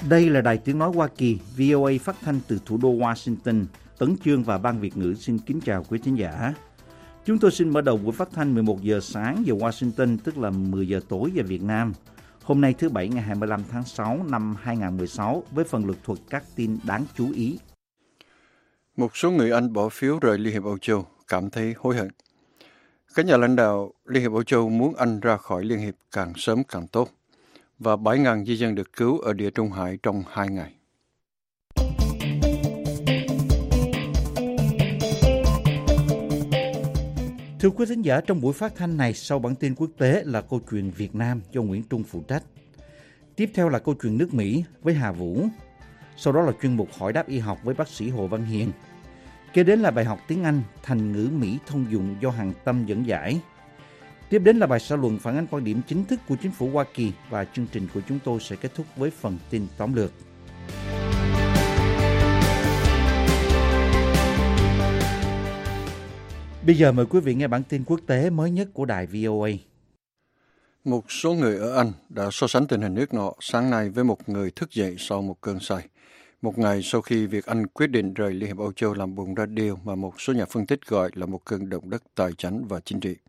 Đây là Đài Tiếng Nói Hoa Kỳ, VOA phát thanh từ thủ đô Washington. Tấn Chương và Ban Việt ngữ xin kính chào quý thính giả. Chúng tôi xin mở đầu buổi phát thanh 11 giờ sáng giờ Washington, tức là 10 giờ tối giờ Việt Nam. Hôm nay thứ Bảy ngày 25 tháng 6 năm 2016 với phần lược thuật các tin đáng chú ý. Một số người Anh bỏ phiếu rời Liên hiệp Âu Châu cảm thấy hối hận. Các nhà lãnh đạo Liên hiệp Âu Châu muốn Anh ra khỏi Liên hiệp càng sớm càng tốt. Và 7.000 di dân được cứu ở Địa Trung Hải trong 2 ngày. Thưa quý thính giả, trong buổi phát thanh này, sau bản tin quốc tế là câu chuyện Việt Nam do Nguyễn Trung phụ trách. Tiếp theo là câu chuyện nước Mỹ với Hà Vũ. Sau đó là chuyên mục hỏi đáp y học với bác sĩ Hồ Văn Hiền. Kế đến là bài học tiếng Anh thành ngữ Mỹ thông dụng do Hằng Tâm dẫn giải. Tiếp đến là bài xã luận phản ánh quan điểm chính thức của chính phủ Hoa Kỳ và chương trình của chúng tôi sẽ kết thúc với phần tin tóm lược. Bây giờ mời quý vị nghe bản tin quốc tế mới nhất của đài VOA. Một số người ở Anh đã so sánh tình hình nước nọ sáng nay với một người thức dậy sau một cơn say. Một ngày sau khi việc Anh quyết định rời Liên hiệp Âu Châu làm bùng ra điều mà một số nhà phân tích gọi là một cơn động đất tài chính và chính trị.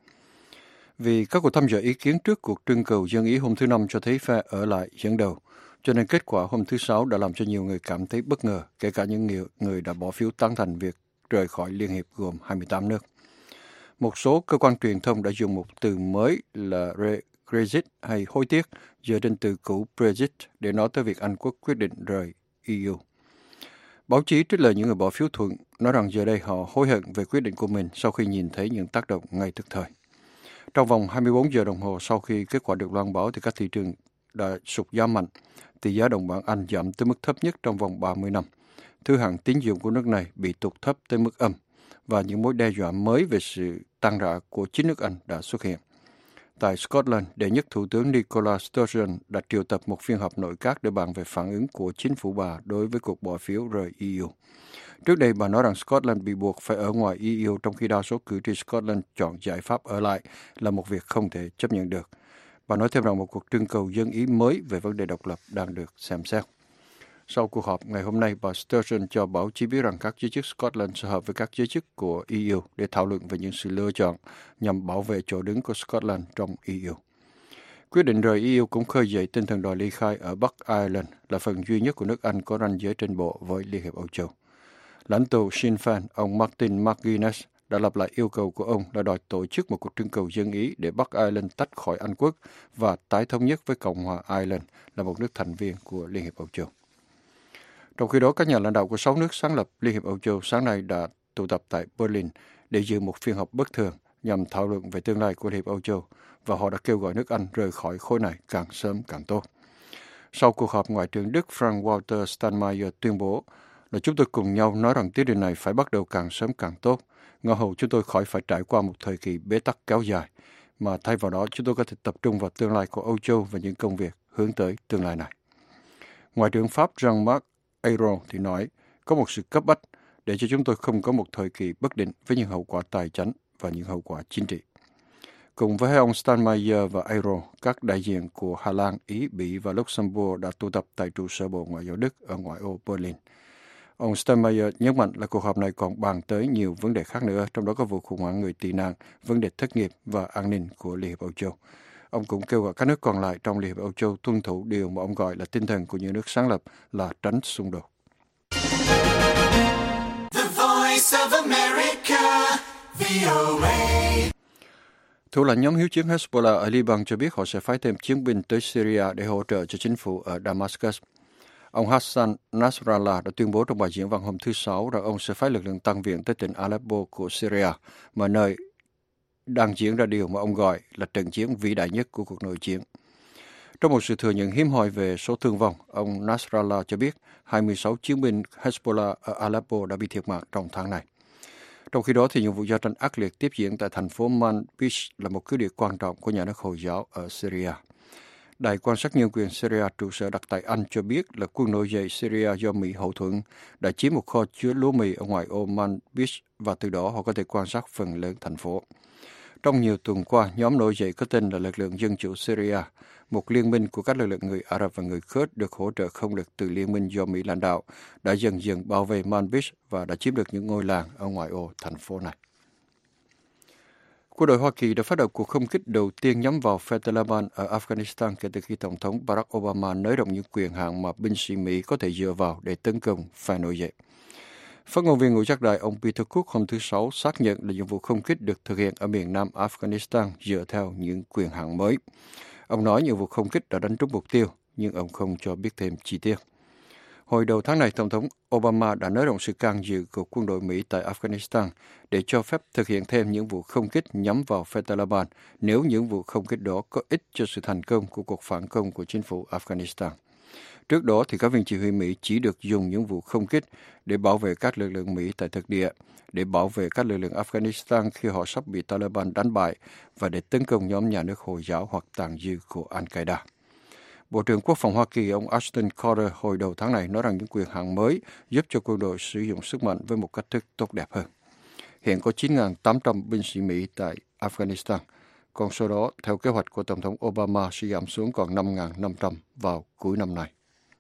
Vì các cuộc thăm dò ý kiến trước cuộc trưng cầu dân ý hôm thứ Năm cho thấy phe ở lại dẫn đầu, cho nên kết quả hôm thứ Sáu đã làm cho nhiều người cảm thấy bất ngờ, kể cả những người đã bỏ phiếu tán thành việc rời khỏi Liên hiệp gồm 28 nước. Một số cơ quan truyền thông đã dùng một từ mới là Brexit hay hối tiếc dựa trên từ cũ Brexit để nói tới việc Anh Quốc quyết định rời EU. Báo chí trích lời những người bỏ phiếu thuận nói rằng giờ đây họ hối hận về quyết định của mình sau khi nhìn thấy những tác động ngay tức thời. Trong vòng 24 giờ đồng hồ sau khi kết quả được loan báo thì các thị trường đã sụt giá mạnh. Tỷ giá đồng bảng Anh giảm tới mức thấp nhất trong vòng 30 năm. Thứ hạng tín dụng của nước này bị tụt thấp tới mức âm và những mối đe dọa mới về sự tăng rã của chính nước Anh đã xuất hiện. Tại Scotland, đệ nhất thủ tướng Nicola Sturgeon đã triệu tập một phiên họp nội các để bàn về phản ứng của chính phủ bà đối với cuộc bỏ phiếu rời EU. Trước đây, bà nói rằng Scotland bị buộc phải ở ngoài EU trong khi đa số cử tri Scotland chọn giải pháp ở lại là một việc không thể chấp nhận được. Bà nói thêm rằng một cuộc trưng cầu dân ý mới về vấn đề độc lập đang được xem xét. Sau cuộc họp ngày hôm nay, bà Sturgeon cho báo chí biết rằng các giới chức Scotland sẽ họp với các giới chức của EU để thảo luận về những sự lựa chọn nhằm bảo vệ chỗ đứng của Scotland trong EU. Quyết định rời EU cũng khơi dậy tinh thần đòi ly khai ở Bắc Ireland, là phần duy nhất của nước Anh có ranh giới trên bộ với Liên hiệp Âu Châu. Lãnh tụ Sinn Féin, ông Martin McGuinness, đã lặp lại yêu cầu của ông là đòi tổ chức một cuộc trưng cầu dân ý để Bắc Ireland tách khỏi Anh quốc và tái thống nhất với Cộng hòa Ireland là một nước thành viên của Liên hiệp Âu Châu. Trong khi đó, các nhà lãnh đạo của 6 nước sáng lập Liên hiệp Âu Châu sáng nay đã tụ tập tại Berlin để dự một phiên họp bất thường nhằm thảo luận về tương lai của Liên hiệp Âu Châu và họ đã kêu gọi nước Anh rời khỏi khối này càng sớm càng tốt. Sau cuộc họp, Ngoại trưởng Đức Frank-Walter Steinmeier tuyên bố là chúng tôi cùng nhau nói rằng tiến trình này phải bắt đầu càng sớm càng tốt, ngờ hầu chúng tôi khỏi phải trải qua một thời kỳ bế tắc kéo dài, mà thay vào đó chúng tôi có thể tập trung vào tương lai của Âu Châu và những công việc hướng tới tương lai này. Ngoại trưởng Pháp Jean-Marc Ayrault thì nói, có một sự cấp bách để cho chúng tôi không có một thời kỳ bất định với những hậu quả tài chính và những hậu quả chính trị. Cùng với hai ông Steinmeier và Ayrault, các đại diện của Hà Lan, Ý, Bỉ và Luxembourg đã tụ tập tại trụ sở Bộ Ngoại giao Đức ở ngoại ô Berlin. Ông Steinmeier nhấn mạnh là cuộc họp này còn bàn tới nhiều vấn đề khác nữa, trong đó có vụ khủng hoảng người tị nạn, vấn đề thất nghiệp và an ninh của Liên hiệp Âu Châu. Ông cũng kêu gọi các nước còn lại trong Liên hiệp Âu Châu tuân thủ điều mà ông gọi là tinh thần của những nước sáng lập là tránh xung đột. The Voice of America, VOA. Thủ lãnh nhóm hiếu chiến Hezbollah ở Liban cho biết họ sẽ phái thêm chiến binh tới Syria để hỗ trợ cho chính phủ ở Damascus. Ông Hassan Nasrallah đã tuyên bố trong bài diễn văn hôm thứ Sáu rằng ông sẽ phái lực lượng tăng viện tới tỉnh Aleppo của Syria, mà nơi đang diễn ra điều mà ông gọi là trận chiến vĩ đại nhất của cuộc nội chiến. Trong một sự thừa nhận hiếm hoi về số thương vong, ông Nasrallah cho biết 26 chiến binh Hezbollah ở Aleppo đã bị thiệt mạng trong tháng này. Trong khi đó, thì những vụ giao tranh ác liệt tiếp diễn tại thành phố Manbij là một cứ địa quan trọng của nhà nước Hồi giáo ở Syria. Đài quan sát nhân quyền Syria trụ sở đặt tại Anh cho biết là quân nổi dậy Syria do Mỹ hậu thuẫn đã chiếm một kho chứa lúa mì ở ngoại ô Manbij và từ đó họ có thể quan sát phần lớn thành phố. Trong nhiều tuần qua, nhóm nổi dậy có tên là Lực lượng Dân chủ Syria, một liên minh của các lực lượng người Ả Rập và người Kurd được hỗ trợ không lực từ liên minh do Mỹ lãnh đạo, đã dần dần bao vây Manbij và đã chiếm được những ngôi làng ở ngoại ô thành phố này. Quân đội Hoa Kỳ đã phát động cuộc không kích đầu tiên nhắm vào phe Taliban ở Afghanistan kể từ khi Tổng thống Barack Obama nới rộng những quyền hạn mà binh sĩ Mỹ có thể dựa vào để tấn công phe nổi dậy. Phát ngôn viên ngũ giác đài ông Peter Cook hôm thứ Sáu xác nhận là những vụ không kích được thực hiện ở miền nam Afghanistan dựa theo những quyền hạn mới. Ông nói những vụ không kích đã đánh trúng mục tiêu, nhưng ông không cho biết thêm chi tiết. Hồi đầu tháng này, Tổng thống Obama đã nới rộng sự can dự của quân đội Mỹ tại Afghanistan để cho phép thực hiện thêm những vụ không kích nhắm vào phe Taliban nếu những vụ không kích đó có ích cho sự thành công của cuộc phản công của chính phủ Afghanistan. Trước đó, thì các viên chỉ huy Mỹ chỉ được dùng những vụ không kích để bảo vệ các lực lượng Mỹ tại thực địa, để bảo vệ các lực lượng Afghanistan khi họ sắp bị Taliban đánh bại và để tấn công nhóm nhà nước Hồi giáo hoặc tàn dư của Al-Qaeda. Bộ trưởng Quốc phòng Hoa Kỳ ông Ashton Carter hồi đầu tháng này nói rằng những quyền hạn mới giúp cho quân đội sử dụng sức mạnh với một cách thức tốt đẹp hơn. Hiện có 9.800 binh sĩ Mỹ tại Afghanistan. Con số đó, theo kế hoạch của Tổng thống Obama, sẽ giảm xuống còn 5.500 vào cuối năm nay.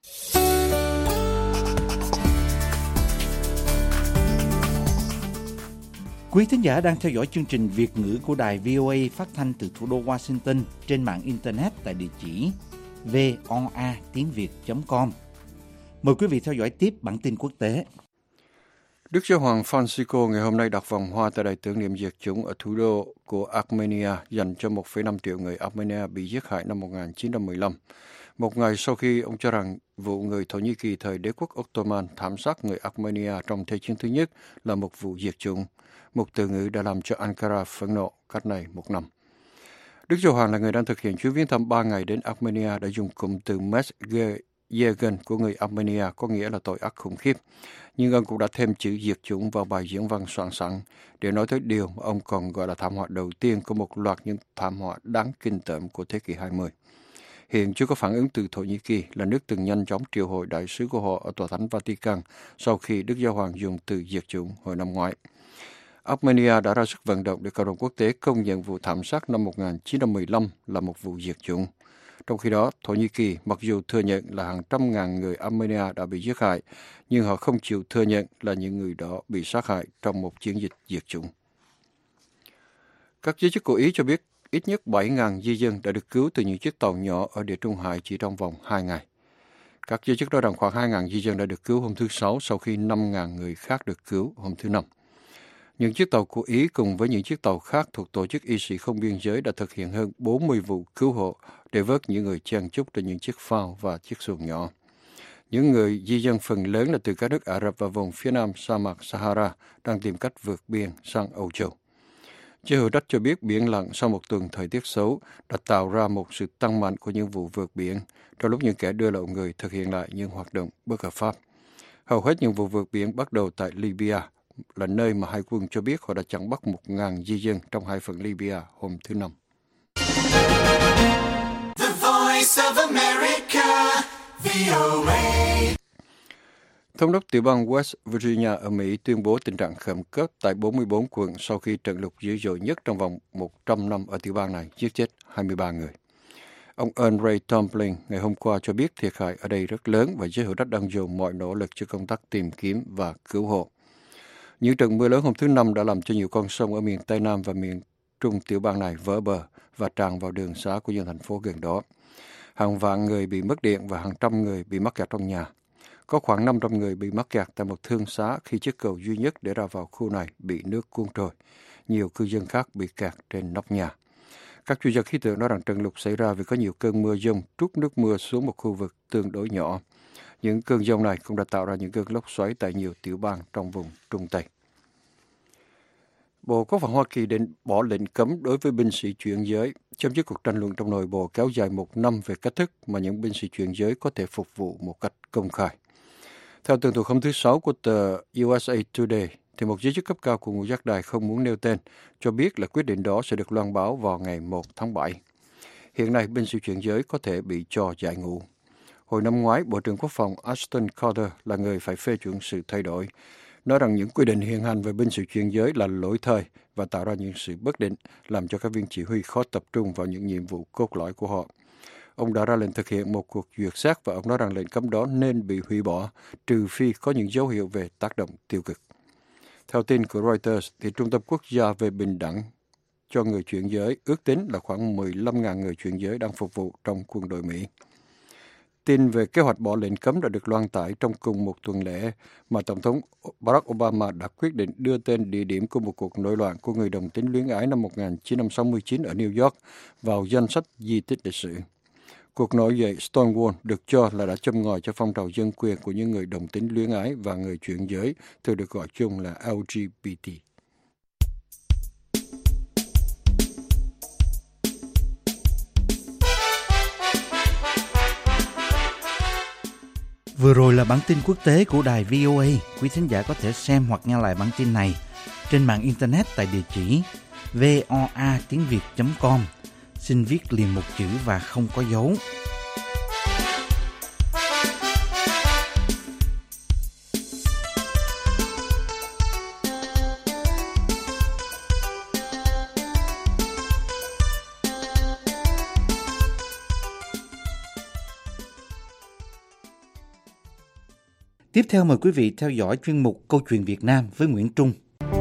Quý thính giả đang theo dõi chương trình Việt ngữ của đài VOA phát thanh từ thủ đô Washington trên mạng Internet tại địa chỉ voa.tiếng.com. Mời quý vị theo dõi tiếp bản tin quốc tế. Đức Giáo hoàng Francisco ngày hôm nay đặt vòng hoa tại đài tưởng niệm diệt chủng ở thủ đô của Armenia dành cho 1,5 triệu người Armenia bị giết hại năm 1915. Một ngày sau khi ông cho rằng vụ người Thổ Nhĩ Kỳ thời đế quốc Ottoman thảm sát người Armenia trong Thế chiến thứ nhất là một vụ diệt chủng, một từ ngữ đã làm cho Ankara phẫn nộ cách này một năm. Đức Giáo hoàng là người đang thực hiện chuyến viếng thăm 3 ngày đến Armenia đã dùng cụm từ Mesgegen của người Armenia có nghĩa là tội ác khủng khiếp. Nhưng ông cũng đã thêm chữ diệt chủng vào bài diễn văn soạn sẵn để nói tới điều mà ông còn gọi là thảm họa đầu tiên của một loạt những thảm họa đáng kinh tởm của thế kỷ 20. Hiện chưa có phản ứng từ Thổ Nhĩ Kỳ là nước từng nhanh chóng triệu hồi đại sứ của họ ở Tòa Thánh Vatican sau khi Đức Giáo hoàng dùng từ diệt chủng hồi năm ngoái. Armenia đã ra sức vận động để cộng đồng quốc tế công nhận vụ thảm sát năm 1915 là một vụ diệt chủng. Trong khi đó, Thổ Nhĩ Kỳ mặc dù thừa nhận là hàng trăm ngàn người Armenia đã bị giết hại, nhưng họ không chịu thừa nhận là những người đó bị sát hại trong một chiến dịch diệt chủng. Các giới chức của Ý cho biết ít nhất 7.000 di dân đã được cứu từ những chiếc tàu nhỏ ở Địa Trung Hải chỉ trong vòng 2 ngày. Các giới chức nói rằng khoảng 2.000 di dân đã được cứu hôm thứ Sáu sau khi 5.000 người khác được cứu hôm thứ Năm. Những chiếc tàu của Ý cùng với những chiếc tàu khác thuộc Tổ chức Y sĩ không biên giới đã thực hiện hơn 40 vụ cứu hộ để vớt những người chen chúc trên những chiếc phao và chiếc xuồng nhỏ. Những người di dân phần lớn là từ các nước Ả Rập và vùng phía nam sa mạc Sahara đang tìm cách vượt biên sang Âu Châu. Giới hữu trách cho biết biển lặng sau một tuần thời tiết xấu đã tạo ra một sự tăng mạnh của những vụ vượt biển, trong lúc những kẻ đưa lậu người thực hiện lại những hoạt động bất hợp pháp. Hầu hết những vụ vượt biển bắt đầu tại Libya, là nơi mà hải quân cho biết họ đã chặn bắt 1.000 di dân trong hai phần Libya hôm thứ Năm. The Voice of America, VOA. Thống đốc tiểu bang West Virginia ở Mỹ tuyên bố tình trạng khẩn cấp tại 44 quận sau khi trận lụt dữ dội nhất trong vòng 100 năm ở tiểu bang này giết chết 23 người. Ông Earl Ray Tomblin ngày hôm qua cho biết thiệt hại ở đây rất lớn và giới hữu trách đang dồn mọi nỗ lực cho công tác tìm kiếm và cứu hộ. Những trận mưa lớn hôm thứ Năm đã làm cho nhiều con sông ở miền Tây Nam và miền Trung tiểu bang này vỡ bờ và tràn vào đường xá của những thành phố gần đó. Hàng vạn người bị mất điện và hàng trăm người bị mắc kẹt trong nhà. Có khoảng 500 người bị mắc kẹt tại một thương xá khi chiếc cầu duy nhất để ra vào khu này bị nước cuốn trôi. Nhiều cư dân khác bị kẹt trên nóc nhà. Các chuyên gia khí tượng nói rằng trận lụt xảy ra vì có nhiều cơn mưa dông trút nước mưa xuống một khu vực tương đối nhỏ. Những cơn dông này cũng đã tạo ra những cơn lốc xoáy tại nhiều tiểu bang trong vùng Trung Tây. Bộ Quốc phòng Hoa Kỳ định bỏ lệnh cấm đối với binh sĩ chuyển giới, chấm dứt cuộc tranh luận trong nội bộ kéo dài 1 năm về cách thức mà những binh sĩ chuyển giới có thể phục vụ một cách công khai. Theo tường thuật hôm thứ Sáu của tờ USA Today, thì một giới chức cấp cao của ngũ giác đài không muốn nêu tên cho biết là quyết định đó sẽ được loan báo vào ngày 1 tháng 7. Hiện nay, binh sĩ chuyển giới có thể bị cho giải ngũ. Hồi năm ngoái, Bộ trưởng Quốc phòng Ashton Carter là người phải phê chuẩn sự thay đổi. nói rằng những quy định hiện hành về binh sĩ chuyển giới là lỗi thời và tạo ra những sự bất định, làm cho các viên chỉ huy khó tập trung vào những nhiệm vụ cốt lõi của họ. Ông đã ra lệnh thực hiện một cuộc duyệt xét và ông nói rằng lệnh cấm đó nên bị hủy bỏ, trừ phi có những dấu hiệu về tác động tiêu cực. Theo tin của Reuters, thì Trung tâm Quốc gia về Bình đẳng cho người chuyển giới ước tính là khoảng 15.000 người chuyển giới đang phục vụ trong quân đội Mỹ. Tin về kế hoạch bỏ lệnh cấm đã được loan tải trong cùng một tuần lễ mà Tổng thống Barack Obama đã quyết định đưa tên địa điểm của một cuộc nổi loạn của người đồng tính luyến ái năm 1969 ở New York vào danh sách di tích lịch sử. Cuộc nổi dậy Stonewall được cho là đã châm ngòi cho phong trào dân quyền của những người đồng tính luyến ái và người chuyển giới, thường được gọi chung là LGBT. Vừa rồi là bản tin quốc tế của đài VOA. Quý thính giả có thể xem hoặc nghe lại bản tin này trên mạng Internet tại địa chỉ voa.tiếng.com. Xin viết liền một chữ và không có dấu. Tiếp theo mời quý vị theo dõi chuyên mục Câu chuyện Việt Nam với Nguyễn Trung.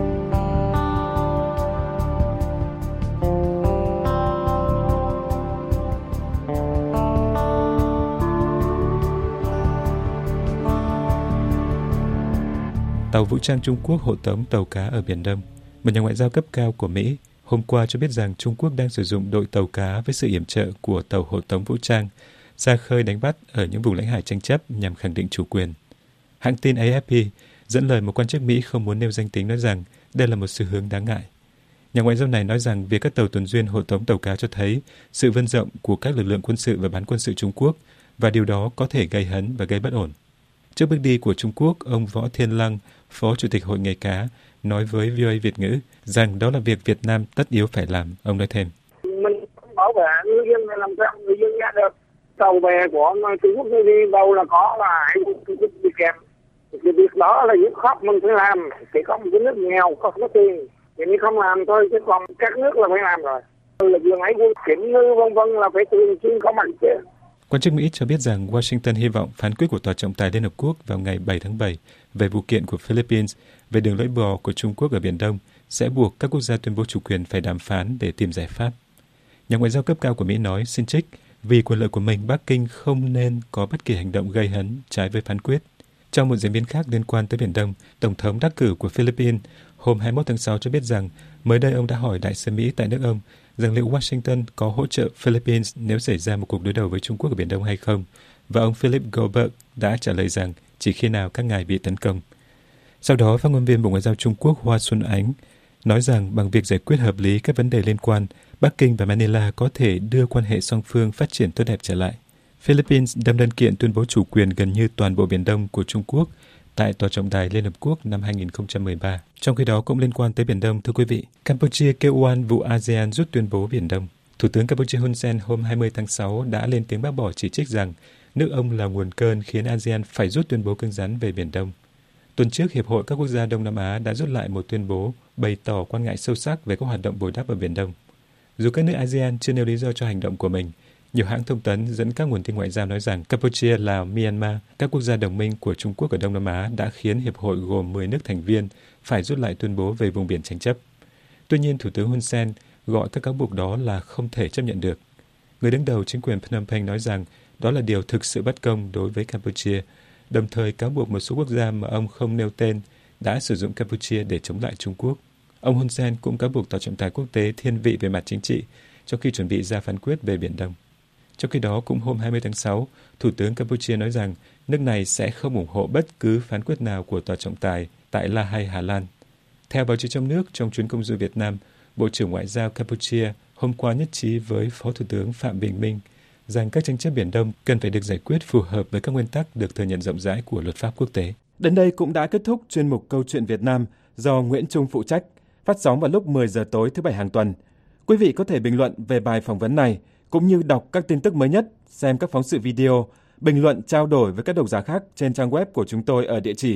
Tàu vũ trang Trung Quốc hộ tống tàu cá ở Biển Đông. Một nhà ngoại giao cấp cao của Mỹ hôm qua cho biết rằng Trung Quốc đang sử dụng đội tàu cá với sự yểm trợ của tàu hộ tống vũ trang ra khơi đánh bắt ở những vùng lãnh hải tranh chấp nhằm khẳng định chủ quyền. Hãng tin AFP dẫn lời một quan chức Mỹ không muốn nêu danh tính nói rằng đây là một xu hướng đáng ngại. Nhà ngoại giao này nói rằng việc các tàu tuần duyên hộ tống tàu cá cho thấy sự vươn rộng của các lực lượng quân sự và bán quân sự Trung Quốc và điều đó có thể gây hấn và gây bất ổn. Trước bước đi của Trung Quốc, ông Võ Thiên Lăng, Phó Chủ tịch Hội nghề cá, nói với VOA Việt ngữ rằng đó là việc Việt Nam tất yếu phải làm. Ông nói thêm. Mình bảo vệ ngư dân, làm sao người dân ra được. Tàu bè của Trung Quốc đi đâu là có là hải quân Trung Quốc đi kèm. Cái việc đó là dứt khoát mình phải làm. Chỉ có một cái nước nghèo không có tiền thì mình không làm thôi, chứ còn các nước là phải làm rồi. Lực lượng hải quân kiểm ngư vân vân là phải thường xuyên có mặt chứ. Quan chức Mỹ cho biết rằng Washington hy vọng phán quyết của Tòa trọng tài Liên Hợp Quốc vào ngày 7 tháng 7 về vụ kiện của Philippines về đường lưỡi bò của Trung Quốc ở Biển Đông sẽ buộc các quốc gia tuyên bố chủ quyền phải đàm phán để tìm giải pháp. Nhà ngoại giao cấp cao của Mỹ nói, xin trích, vì quyền lợi của mình, Bắc Kinh không nên có bất kỳ hành động gây hấn trái với phán quyết. Trong một diễn biến khác liên quan tới Biển Đông, Tổng thống đắc cử của Philippines hôm 21 tháng 6 cho biết rằng mới đây ông đã hỏi đại sứ Mỹ tại nước ông rằng liệu Washington có hỗ trợ Philippines nếu xảy ra một cuộc đối đầu với Trung Quốc ở Biển Đông hay không, và ông Philip Goldberg đã trả lời rằng chỉ khi nào các ngài bị tấn công. Sau đó, phát ngôn viên Bộ Ngoại giao Trung Quốc Hoa Xuân Ánh nói rằng bằng việc giải quyết hợp lý các vấn đề liên quan, Bắc Kinh và Manila có thể đưa quan hệ song phương phát triển tốt đẹp trở lại. Philippines đâm đơn kiện tuyên bố chủ quyền gần như toàn bộ Biển Đông của Trung Quốc tại Tòa trọng tài Liên Hợp Quốc năm 2013. Trong khi đó cũng liên quan tới Biển Đông, thưa quý vị, Campuchia kêu oan vụ ASEAN rút tuyên bố Biển Đông. Thủ tướng Campuchia Hun Sen hôm 20 tháng 6 đã lên tiếng bác bỏ chỉ trích rằng nước ông là nguồn cơn khiến ASEAN phải rút tuyên bố cứng rắn về Biển Đông. Tuần trước, Hiệp hội các quốc gia Đông Nam Á đã rút lại một tuyên bố bày tỏ quan ngại sâu sắc về các hoạt động bồi đắp ở Biển Đông. Dù các nước ASEAN chưa nêu lý do cho hành động của mình, nhiều hãng thông tấn dẫn các nguồn tin ngoại giao nói rằng Campuchia, Lào, Myanmar, các quốc gia đồng minh của Trung Quốc ở Đông Nam Á đã khiến Hiệp hội gồm 10 nước thành viên phải rút lại tuyên bố về vùng biển tranh chấp. Tuy nhiên, Thủ tướng Hun Sen gọi các cáo buộc đó là không thể chấp nhận được. Người đứng đầu chính quyền Phnom Penh nói rằng đó là điều thực sự bất công đối với Campuchia, đồng thời cáo buộc một số quốc gia mà ông không nêu tên đã sử dụng Campuchia để chống lại Trung Quốc. Ông Hun Sen cũng cáo buộc Tòa trọng tài quốc tế thiên vị về mặt chính trị trong khi chuẩn bị ra phán quyết về Biển Đông. Trong khi đó, cũng hôm 20 tháng 6, Thủ tướng Campuchia nói rằng nước này sẽ không ủng hộ bất cứ phán quyết nào của Tòa trọng tài tại La Hay, Hà Lan. Theo báo chí trong nước, trong chuyến công du Việt Nam, Bộ trưởng Ngoại giao Campuchia hôm qua nhất trí với Phó Thủ tướng Phạm Bình Minh rằng các tranh chấp Biển Đông cần phải được giải quyết phù hợp với các nguyên tắc được thừa nhận rộng rãi của luật pháp quốc tế. Đến đây cũng đã kết thúc chuyên mục Câu chuyện Việt Nam do Nguyễn Trung phụ trách, phát sóng vào lúc 10 giờ tối thứ Bảy hàng tuần. Quý vị có thể bình luận về bài phỏng vấn này, cũng như đọc các tin tức mới nhất, xem các phóng sự video, bình luận trao đổi với các độc giả khác trên trang web của chúng tôi ở địa chỉ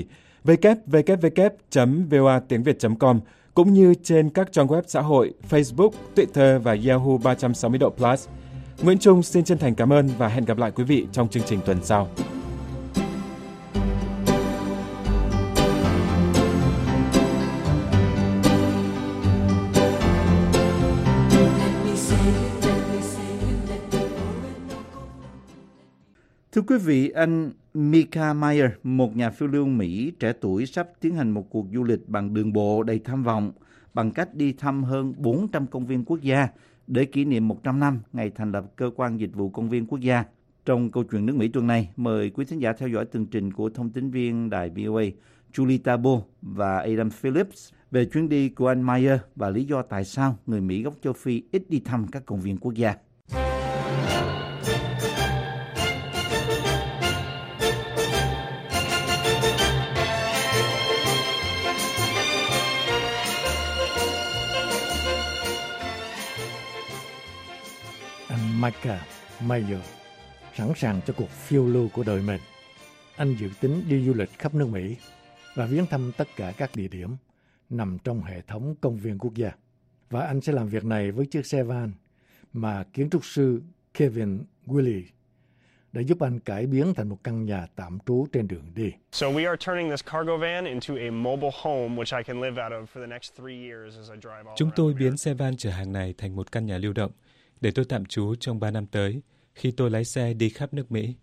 www.voatiengviet.com cũng như trên các trang web xã hội Facebook, Twitter và Yahoo 360 độ Plus. Nguyễn Trung xin chân thành cảm ơn và hẹn gặp lại quý vị trong chương trình tuần sau. Thưa quý vị, anh Micah Meyer, một nhà phiêu lưu Mỹ trẻ tuổi sắp tiến hành một cuộc du lịch bằng đường bộ đầy tham vọng bằng cách đi thăm hơn 400 công viên quốc gia để kỷ niệm 100 năm ngày thành lập Cơ quan Dịch vụ Công viên Quốc gia. Trong câu chuyện nước Mỹ tuần này, mời quý thính giả theo dõi tường trình của thông tín viên đài VOA Julie Tabo và Adam Phillips về chuyến đi của anh Meyer và lý do tại sao người Mỹ gốc châu Phi ít đi thăm các công viên quốc gia. Micah Meyer sẵn sàng cho cuộc phiêu lưu của đời mình. Anh dự tính đi du lịch khắp nước Mỹ và viếng thăm tất cả các địa điểm nằm trong hệ thống công viên quốc gia. Và anh sẽ làm việc này với chiếc xe van mà kiến trúc sư Kevin Willey đã giúp anh cải biến thành một căn nhà tạm trú trên đường đi. So we are turning this cargo van into a mobile home which I can live out of for the next 3 years as I drive all Chúng around tôi America. biến xe van chở hàng này thành một căn nhà lưu động để tôi tạm trú trong 3 năm tới khi tôi lái xe đi khắp nước Mỹ.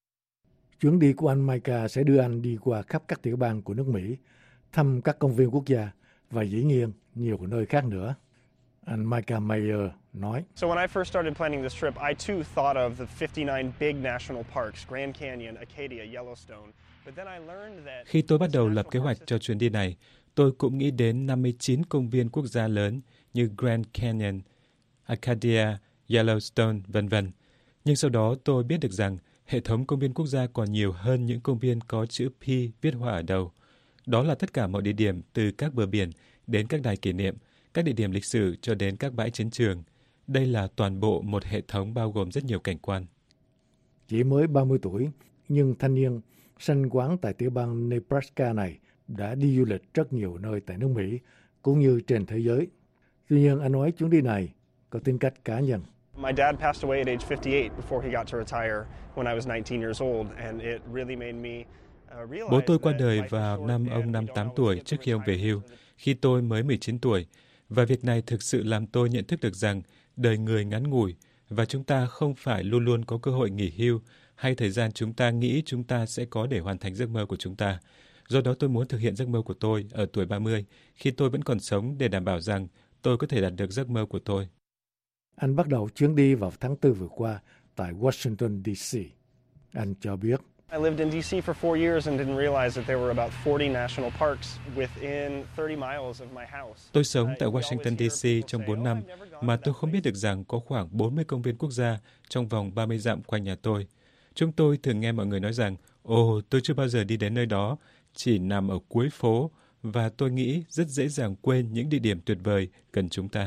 Chuyến đi của anh Micah sẽ đưa anh đi qua khắp các tiểu bang của nước Mỹ, thăm các công viên quốc gia và dĩ nhiên nhiều nơi khác nữa. Anh Micah Meyer nói. So when I first started planning this trip, I too thought of the 59 big national parks, Grand Canyon, Acadia, Yellowstone. But then I learned that Khi tôi bắt đầu lập kế hoạch cho chuyến đi này, tôi cũng nghĩ đến 59 công viên quốc gia lớn như Grand Canyon, Acadia, Yellowstone, v.v. Nhưng sau đó tôi biết được rằng hệ thống công viên quốc gia còn nhiều hơn những công viên có chữ P viết hoa ở đầu. Đó là tất cả mọi địa điểm từ các bờ biển đến các đài kỷ niệm, các địa điểm lịch sử cho đến các bãi chiến trường. Đây là toàn bộ một hệ thống bao gồm rất nhiều cảnh quan. Chỉ mới 30 tuổi, nhưng thanh niên sanh quán tại tiểu bang Nebraska này đã đi du lịch rất nhiều nơi tại nước Mỹ cũng như trên thế giới. Tuy nhiên, anh nói chuyến đi này có tính cách cá nhân. my dad passed away at age 58 before he got to retire when I was 19 years old, and it really made me realize Bố tôi qua that đời life is vào short năm and ông we năm don't 8 always tuổi get trước the khi ông về retirement hưu, that khi tôi mới 19 tuổi. Và việc này thực sự làm tôi nhận thức được rằng đời người ngắn ngủi và chúng ta không phải luôn luôn có cơ hội nghỉ hưu hay thời gian chúng ta nghĩ chúng ta sẽ có để hoàn thành giấc mơ của chúng ta. Do đó tôi muốn thực hiện giấc mơ của tôi ở tuổi 30 khi tôi vẫn còn sống để đảm bảo rằng tôi có thể đạt được giấc mơ của tôi. Anh bắt đầu chuyến đi vào tháng 4 vừa qua tại Washington, D.C. Anh cho biết, I lived in D.C. for 4 years and didn't realize that there were about 40 national parks within 30 miles of my house. Tôi sống tại Washington, D.C. trong 4 năm mà tôi không biết được rằng có khoảng 40 công viên quốc gia trong vòng 30 dặm quanh nhà tôi. Chúng tôi thường nghe mọi người nói rằng, ồ, tôi chưa bao giờ đi đến nơi đó, chỉ nằm ở cuối phố, và tôi nghĩ rất dễ dàng quên những địa điểm tuyệt vời gần chúng ta.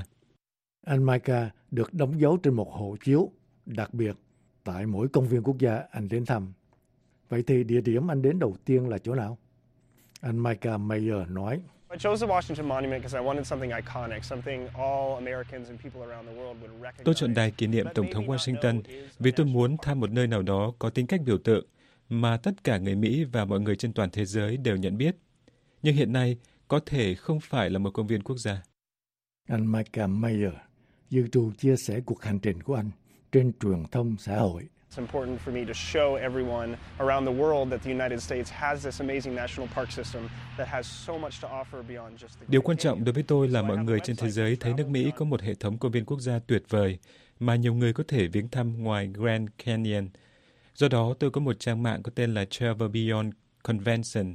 anh Micah được đóng dấu trên một hộ chiếu đặc biệt tại mỗi công viên quốc gia anh đến thăm. Vậy thì địa điểm anh đến đầu tiên là chỗ nào? Anh Micah Meyer nói, I chose the Washington Monument because I wanted something iconic, something all Americans and people around the world would recognize. Tôi chọn đài kỷ niệm Tổng thống Washington vì tôi muốn thăm một nơi nào đó có tính cách biểu tượng mà tất cả người Mỹ và mọi người trên toàn thế giới đều nhận biết. Nhưng hiện nay, có thể không phải là một công viên quốc gia. anh Micah Meyer dự trù chia sẻ cuộc hành trình của anh trên truyền thông xã hội. It's important for me to show everyone around the world that the United States has this amazing national park system that has so much to offer beyond just the Điều Grand quan trọng Canyon. đối với tôi là So I mọi have a người trên website thế giới called thấy nước Mỹ có một hệ thống công viên quốc gia tuyệt vời mà nhiều người có thể viếng thăm ngoài Grand Canyon. Do đó, tôi có một trang mạng có tên là Travel Beyond Convention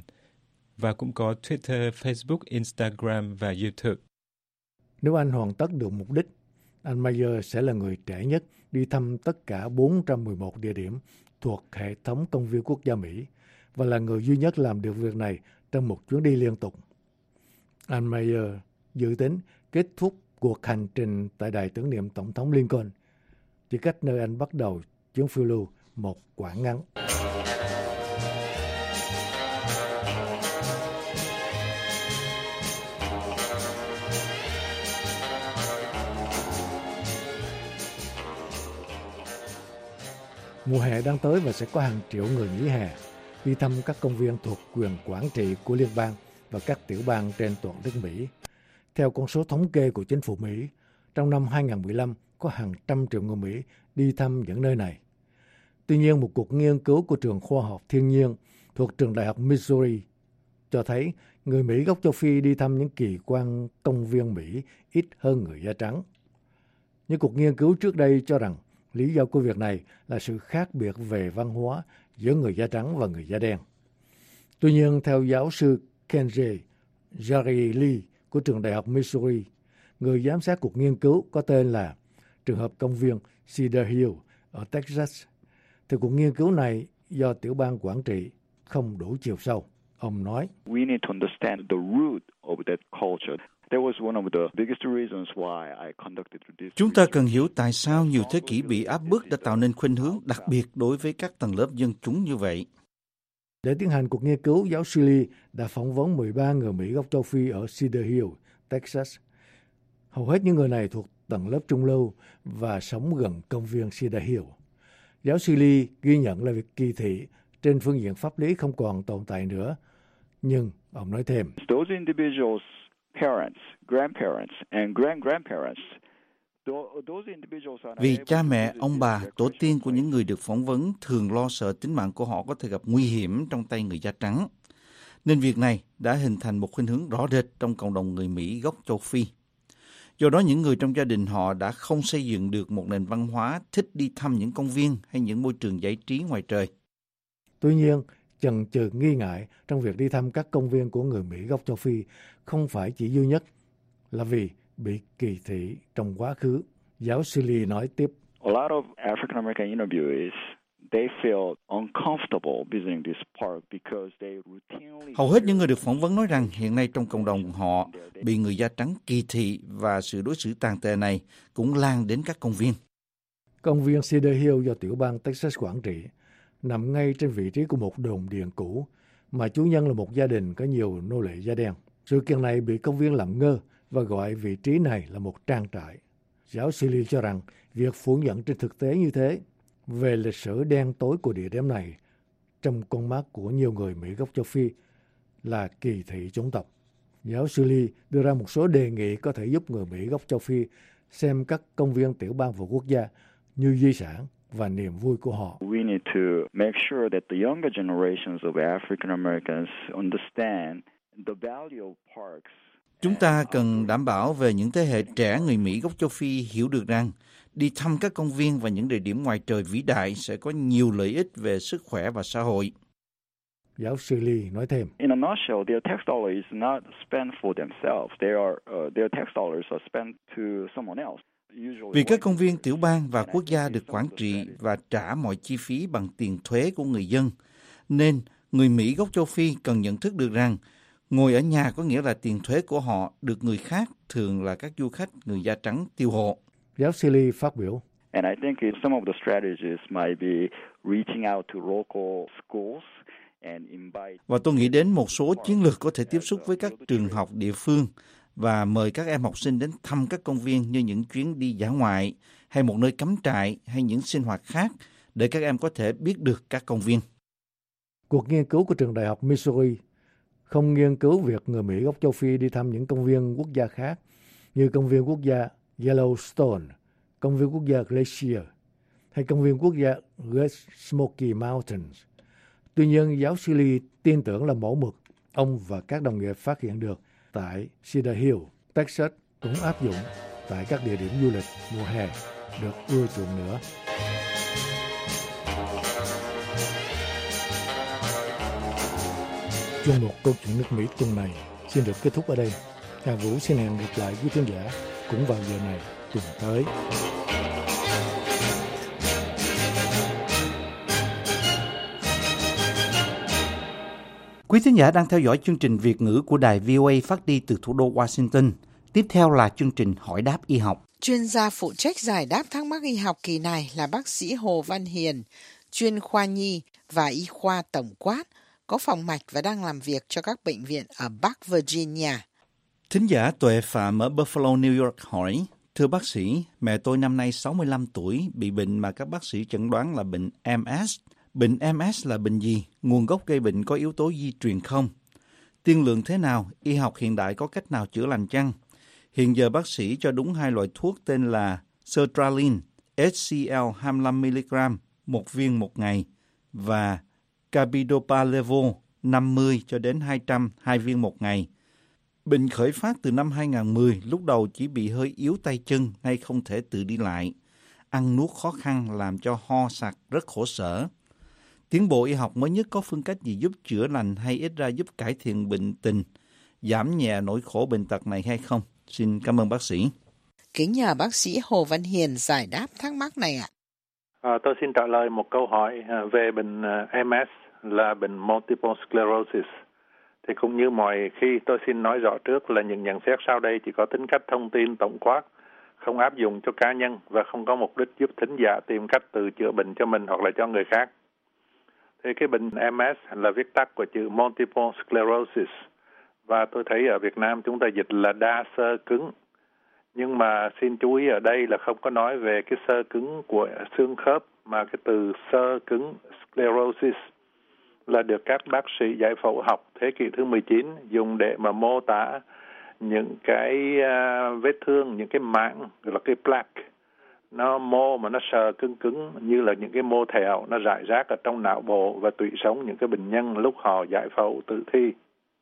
và cũng có Twitter, Facebook, Instagram và YouTube. Nếu anh hoàn tất được mục đích, anh Meyer sẽ là người trẻ nhất đi thăm tất cả 411 địa điểm thuộc hệ thống công viên quốc gia Mỹ và là người duy nhất làm được việc này trong một chuyến đi liên tục. Anh Meyer dự tính kết thúc cuộc hành trình tại đài tưởng niệm Tổng thống Lincoln, chỉ cách nơi anh bắt đầu chuyến phiêu lưu một quãng ngắn. Mùa hè đang tới và sẽ có hàng triệu người nghỉ hè đi thăm các công viên thuộc quyền quản trị của liên bang và các tiểu bang trên toàn nước Mỹ. Theo con số thống kê của chính phủ Mỹ, trong năm 2015 có hàng trăm triệu người Mỹ đi thăm những nơi này. Tuy nhiên, một cuộc nghiên cứu của trường khoa học thiên nhiên thuộc trường đại học Missouri cho thấy người Mỹ gốc châu Phi đi thăm những kỳ quan công viên Mỹ ít hơn người da trắng. Những cuộc nghiên cứu trước đây cho rằng lý do của việc này là sự khác biệt về văn hóa giữa người da trắng và người da đen. Tuy nhiên, theo giáo sư Kenji Jari Lee của trường đại học Missouri, người giám sát cuộc nghiên cứu có tên là trường hợp công viên Cedar Hill ở Texas, thì cuộc nghiên cứu này do tiểu bang quản trị không đủ chiều sâu. Ông nói, We need to understand the root of that culture. That was one of the biggest reasons why I conducted this. Chúng ta cần hiểu tại sao nhiều thế kỷ bị áp bức đã tạo nên khuynh hướng đặc biệt đối với các tầng lớp dân chúng như vậy. Để tiến hành cuộc nghiên cứu, giáo sư Lee đã phỏng vấn 13 người Mỹ gốc châu Phi ở Cedar Hill, Texas. Hầu hết những người này thuộc tầng lớp trung lưu và sống gần công viên Cedar Hill. Giáo sư Lee ghi nhận là việc kỳ thị trên phương diện pháp lý không còn tồn tại nữa. Nhưng ông nói thêm, Those individuals' parents, grandparents and grandparents. Vì cha mẹ, ông bà, tổ tiên của những người được phỏng vấn thường lo sợ tính mạng của họ có thể gặp nguy hiểm trong tay người da trắng. Nên việc này đã hình thành một khuynh hướng rõ rệt trong cộng đồng người Mỹ gốc châu Phi. Do đó những người trong gia đình họ đã không xây dựng được một nền văn hóa thích đi thăm những công viên hay những môi trường giải trí ngoài trời. Tuy nhiên, chần chừ nghi ngại trong việc đi thăm các công viên của người Mỹ gốc châu Phi không phải chỉ duy nhất là vì bị kỳ thị trong quá khứ. Giáo sư Lee nói tiếp, A lot of African American interviewees, they feel uncomfortable visiting this park because they routinely. Hầu hết những người được phỏng vấn nói rằng hiện nay trong cộng đồng họ bị người da trắng kỳ thị và sự đối xử tàn tệ này cũng lan đến các công viên. Công viên Cedar Hill do tiểu bang Texas quản trị nằm ngay trên vị trí của một đồn điện cũ mà chủ nhân là một gia đình có nhiều nô lệ da đen. Sự kiện này bị công viên làm ngơ và gọi vị trí này là một trang trại. Giáo sư Lee cho rằng việc phủ nhận trên thực tế như thế về lịch sử đen tối của địa điểm này trong con mắt của nhiều người Mỹ gốc châu Phi là kỳ thị chủng tộc. Giáo sư Lee đưa ra một số đề nghị có thể giúp người Mỹ gốc châu Phi xem các công viên tiểu bang và quốc gia như di sản và niềm vui của họ. We need to make sure that the younger generations of African Americans understand the value of parks. Chúng ta cần đảm bảo về những thế hệ trẻ người Mỹ gốc châu Phi hiểu được rằng đi thăm các công viên và những địa điểm ngoài trời vĩ đại sẽ có nhiều lợi ích về sức khỏe và xã hội. Giáo sư Lee nói thêm, In a nutshell, their tax dollar is not spent for themselves. Their tax dollars are spent to someone else. Vì các công viên tiểu bang và quốc gia được quản trị và trả mọi chi phí bằng tiền thuế của người dân, nên người Mỹ gốc châu Phi cần nhận thức được rằng ngồi ở nhà có nghĩa là tiền thuế của họ được người khác, thường là các du khách người da trắng, tiêu hộ. Giáo sư Lee phát biểu, And I think some of the strategies might be reaching out to local schools and invite. Và tôi nghĩ đến một số chiến lược có thể tiếp xúc với các trường học địa phương và mời các em học sinh đến thăm các công viên như những chuyến đi dã ngoại hay một nơi cắm trại hay những sinh hoạt khác để các em có thể biết được các công viên. Cuộc nghiên cứu của trường đại học Missouri không nghiên cứu việc người Mỹ gốc châu Phi đi thăm những công viên quốc gia khác như công viên quốc gia Yellowstone, công viên quốc gia Glacier hay công viên quốc gia Great Smoky Mountains. Tuy nhiên, giáo sư Lee tin tưởng là mẫu mực ông và các đồng nghiệp phát hiện được tại Cedar Hill, Texas cũng áp dụng tại các địa điểm du lịch mùa hè được ưa chuộng nữa. Chuyên mục Câu chuyện nước Mỹ tuần này xin được kết thúc ở đây. Hà Vũ xin hẹn gặp lại quý khán giả cũng vào giờ này tuần tới. Quý thính giả đang theo dõi chương trình Việt ngữ của đài VOA phát đi từ thủ đô Washington. Tiếp theo là chương trình Hỏi đáp y học. Chuyên gia phụ trách giải đáp thắc mắc y học kỳ này là bác sĩ Hồ Văn Hiền, chuyên khoa nhi và y khoa tổng quát, có phòng mạch và đang làm việc cho các bệnh viện ở Bắc Virginia. Thính giả Tuệ Phạm ở Buffalo, New York hỏi, Thưa bác sĩ, mẹ tôi năm nay 65 tuổi, bị bệnh mà các bác sĩ chẩn đoán là bệnh MS. Bệnh MS là bệnh gì? Nguồn gốc gây bệnh có yếu tố di truyền không? Tiên lượng thế nào? Y học hiện đại có cách nào chữa lành chăng? Hiện giờ bác sĩ cho đúng 2 loại thuốc tên là sertraline, HCl 25mg, 1 viên một ngày, và carbidopa levo 50 cho đến 200, 2 viên một ngày. Bệnh khởi phát từ năm 2010, lúc đầu chỉ bị hơi yếu tay chân, nay không thể tự đi lại. Ăn nuốt khó khăn làm cho ho sặc rất khổ sở. Tiến bộ y học mới nhất có phương cách gì giúp chữa lành hay ít ra giúp cải thiện bệnh tình, giảm nhẹ nỗi khổ bệnh tật này hay không? Xin cảm ơn bác sĩ. Kính nhờ bác sĩ Hồ Văn Hiền giải đáp thắc mắc này ạ. Tôi xin trả lời một câu hỏi về bệnh MS là bệnh Multiple Sclerosis. Thì cũng như mọi khi, tôi xin nói rõ trước là những nhận xét sau đây chỉ có tính cách thông tin tổng quát, không áp dụng cho cá nhân và không có mục đích giúp thính giả tìm cách tự chữa bệnh cho mình hoặc là cho người khác. Thì cái bệnh MS là viết tắt của chữ Multiple Sclerosis, và tôi thấy ở Việt Nam chúng ta dịch là đa xơ cứng. Nhưng mà xin chú ý ở đây là không có nói về cái xơ cứng của xương khớp, mà cái từ xơ cứng sclerosis là được các bác sĩ giải phẫu học thế kỷ thứ 19 dùng để mà mô tả những cái vết thương, những cái mảng, gọi là cái plaque. Nó mô mà nó sờ cứng cứng như là những cái mô thẹo, nó rải rác ở trong não bộ và tủy sống những cái bệnh nhân lúc họ giải phẫu tử thi.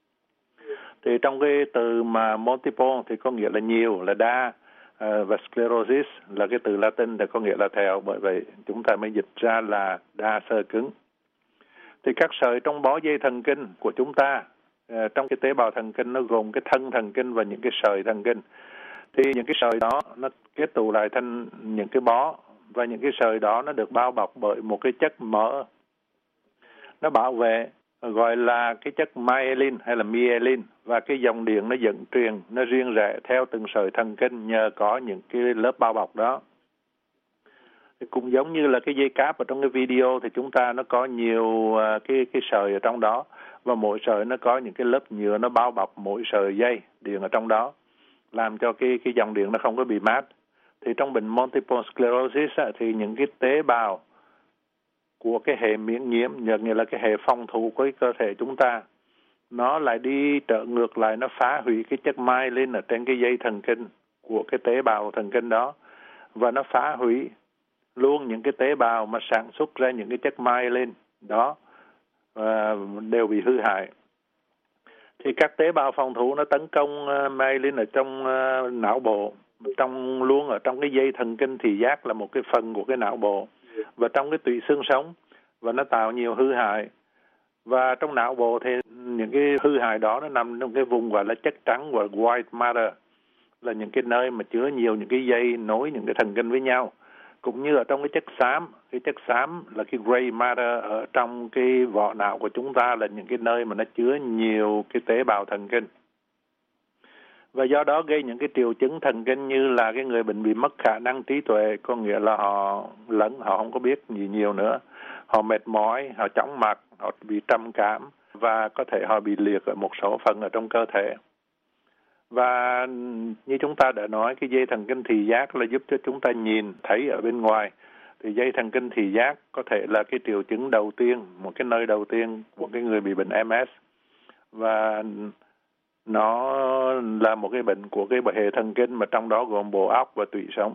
Thì trong cái từ mà multiple thì có nghĩa là nhiều, là đa, và sclerosis là cái từ Latin để có nghĩa là thẹo, bởi vậy chúng ta mới dịch ra là đa xơ cứng. Thì các sợi trong bó dây thần kinh của chúng ta, trong cái tế bào thần kinh nó gồm cái thân thần kinh và những cái sợi thần kinh. Thì những cái sợi đó nó kết tụ lại thành những cái bó, và những cái sợi đó nó được bao bọc bởi một cái chất mỡ. Nó bảo vệ, gọi là cái chất myelin hay là myelin, và cái dòng điện nó dẫn truyền, nó riêng rẽ theo từng sợi thần kinh nhờ có những cái lớp bao bọc đó. Cũng giống như là cái dây cáp ở trong cái video thì chúng ta nó có nhiều cái sợi ở trong đó, và mỗi sợi nó có những cái lớp nhựa nó bao bọc mỗi sợi dây điện ở trong đó, làm cho cái dòng điện nó không có bị mát. Thì trong bệnh multiple sclerosis thì những cái tế bào của cái hệ miễn nhiễm, nghĩa là cái hệ phòng thủ của cái cơ thể chúng ta, nó lại đi trở ngược lại, nó phá hủy cái chất myelin ở trên cái dây thần kinh của cái tế bào thần kinh đó, và nó phá hủy luôn những cái tế bào mà sản xuất ra những cái chất myelin đó, đều bị hư hại. Thì các tế bào phòng thủ nó tấn công myelin ở trong não bộ, luôn ở trong cái dây thần kinh thị giác là một cái phần của cái não bộ, và trong cái tủy xương sống, và nó tạo nhiều hư hại. Và trong não bộ thì những cái hư hại đó nó nằm trong cái vùng gọi là chất trắng, và white matter, là những cái nơi mà chứa nhiều những cái dây nối những cái thần kinh với nhau. Cũng như ở trong cái chất xám là cái gray matter ở trong cái vỏ não của chúng ta, là những cái nơi mà nó chứa nhiều cái tế bào thần kinh. Và do đó gây những cái triệu chứng thần kinh như là cái người bệnh bị mất khả năng trí tuệ, có nghĩa là họ không có biết gì nhiều nữa. Họ mệt mỏi, họ chóng mặt, họ bị trầm cảm, và có thể họ bị liệt ở một số phần ở trong cơ thể. Và như chúng ta đã nói, cái dây thần kinh thị giác là giúp cho chúng ta nhìn thấy ở bên ngoài. Thì dây thần kinh thị giác có thể là cái triệu chứng đầu tiên, một cái nơi đầu tiên của cái người bị bệnh MS. Và nó là một cái bệnh của cái hệ thần kinh mà trong đó gồm bộ óc và tủy sống.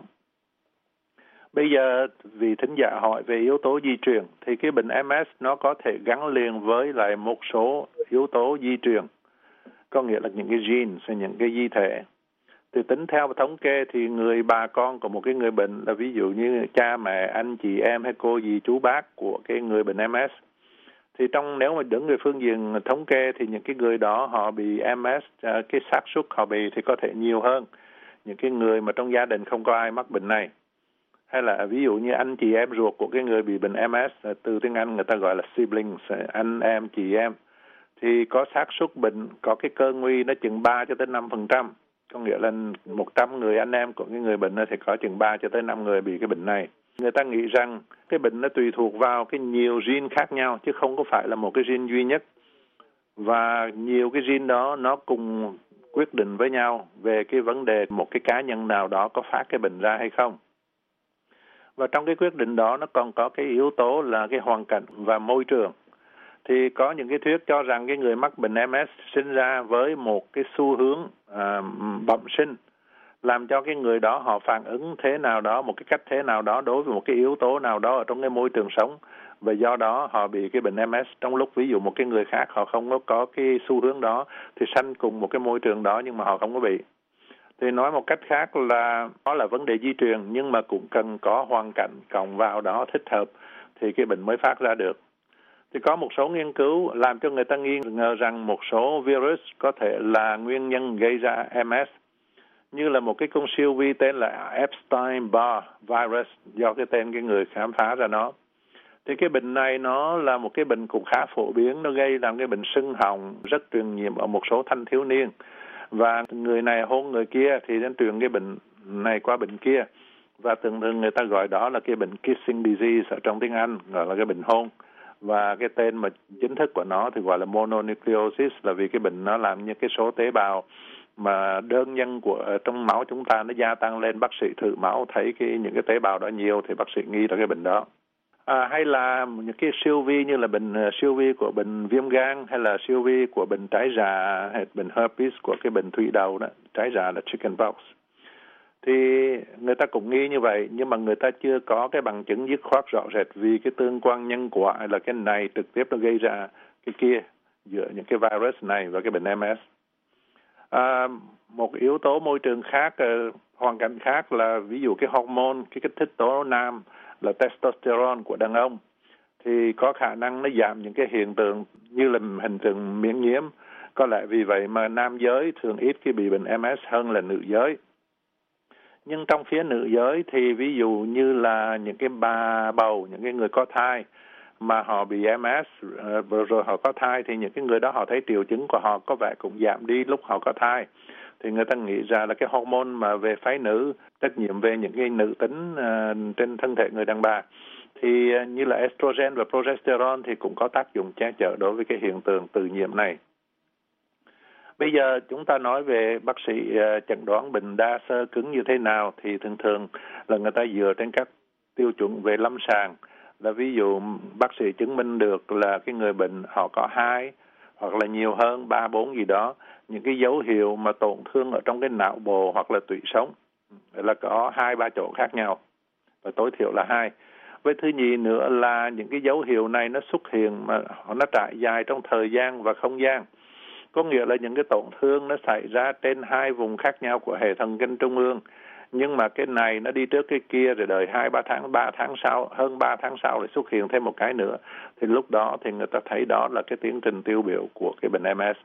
Bây giờ vì thính giả hỏi về yếu tố di truyền, thì cái bệnh MS nó có thể gắn liền với lại một số yếu tố di truyền, có nghĩa là những cái genes hay những cái di thể. Thì tính theo thống kê thì người bà con của một cái người bệnh, là ví dụ như cha mẹ, anh chị em hay cô dì chú bác của cái người bệnh MS, thì nếu mà đứng về phương diện thống kê thì những cái người đó họ bị MS, cái xác suất họ bị thì có thể nhiều hơn những cái người mà trong gia đình không có ai mắc bệnh này. Hay là ví dụ như anh chị em ruột của cái người bị bệnh MS, từ tiếng Anh người ta gọi là siblings, anh em, chị em, thì có xác suất bệnh, có cái cơ nguy nó chừng 3 cho tới 5%. Có nghĩa là 100 người anh em của cái người bệnh thì có chừng 3 cho tới 5 người bị cái bệnh này. Người ta nghĩ rằng cái bệnh nó tùy thuộc vào cái nhiều gene khác nhau, chứ không có phải là một cái gene duy nhất. Và nhiều cái gene đó nó cùng quyết định với nhau về cái vấn đề một cái cá nhân nào đó có phát cái bệnh ra hay không. Và trong cái quyết định đó nó còn có cái yếu tố là cái hoàn cảnh và môi trường. Thì có những cái thuyết cho rằng cái người mắc bệnh MS sinh ra với một cái xu hướng bẩm sinh, làm cho cái người đó họ phản ứng thế nào đó, một cái cách thế nào đó đối với một cái yếu tố nào đó ở trong cái môi trường sống, và do đó họ bị cái bệnh MS, trong lúc ví dụ một cái người khác họ không có cái xu hướng đó thì sanh cùng một cái môi trường đó nhưng mà họ không có bị. Thì nói một cách khác là đó là vấn đề di truyền, nhưng mà cũng cần có hoàn cảnh cộng vào đó thích hợp thì cái bệnh mới phát ra được. Thì có một số nghiên cứu làm cho người ta nghi ngờ rằng một số virus có thể là nguyên nhân gây ra MS, như là một cái con siêu vi tên là Epstein-Barr virus, do cái tên cái người khám phá ra nó. Thì cái bệnh này nó là một cái bệnh cũng khá phổ biến, nó gây làm cái bệnh sưng họng rất truyền nhiễm ở một số thanh thiếu niên. Và người này hôn người kia thì nó truyền cái bệnh này qua bệnh kia. Và thường thường người ta gọi đó là cái bệnh kissing disease ở trong tiếng Anh, gọi là cái bệnh hôn. Và cái tên mà chính thức của nó thì gọi là mononucleosis, là vì cái bệnh nó làm như cái số tế bào mà đơn nhân của trong máu chúng ta nó gia tăng lên. Bác sĩ thử máu thấy những cái tế bào đó nhiều thì bác sĩ nghi là cái bệnh đó. Hay là những cái siêu vi như là siêu vi của bệnh viêm gan, hay là siêu vi của bệnh trái rạ, hay bệnh herpes của cái bệnh thủy đậu đó, trái rạ là chickenpox. Thì người ta cũng nghi như vậy, nhưng mà người ta chưa có cái bằng chứng dứt khoát rõ rệt vì cái tương quan nhân quả là cái này trực tiếp nó gây ra cái kia giữa những cái virus này và cái bệnh MS. Một yếu tố môi trường khác, hoàn cảnh khác là ví dụ cái hormone, cái kích thích tố nam là testosterone của đàn ông thì có khả năng nó giảm những cái hiện tượng như là hình tượng miễn nhiễm. Có lẽ vì vậy mà nam giới thường ít khi bị bệnh MS hơn là nữ giới. Nhưng trong phía nữ giới thì ví dụ như là những cái bà bầu, những cái người có thai mà họ bị MS rồi họ có thai thì những cái người đó họ thấy triệu chứng của họ có vẻ cũng giảm đi lúc họ có thai. Thì người ta nghĩ ra là cái hormone mà về phái nữ, trách nhiệm về những cái nữ tính trên thân thể người đàn bà, thì như là estrogen và progesterone thì cũng có tác dụng che chở đối với cái hiện tượng tự nhiễm này. Bây giờ chúng ta nói về bác sĩ chẩn đoán bệnh đa xơ cứng như thế nào thì thường thường là người ta dựa trên các tiêu chuẩn về lâm sàng. Là ví dụ bác sĩ chứng minh được là cái người bệnh họ có 2 hoặc là nhiều hơn 3, 4 gì đó những cái dấu hiệu mà tổn thương ở trong cái não bộ hoặc là tủy sống, là có 2-3 chỗ khác nhau và tối thiểu là 2. Với thứ nhì nữa là những cái dấu hiệu này nó xuất hiện mà nó trải dài trong thời gian và không gian. Có nghĩa là những cái tổn thương nó xảy ra trên 2 vùng khác nhau của hệ thần kinh trung ương. Nhưng mà cái này nó đi trước cái kia rồi đợi 2-3 tháng, 3 tháng sau, hơn 3 tháng sau lại xuất hiện thêm một cái nữa. Thì lúc đó thì người ta thấy đó là cái tiến trình tiêu biểu của cái bệnh MS.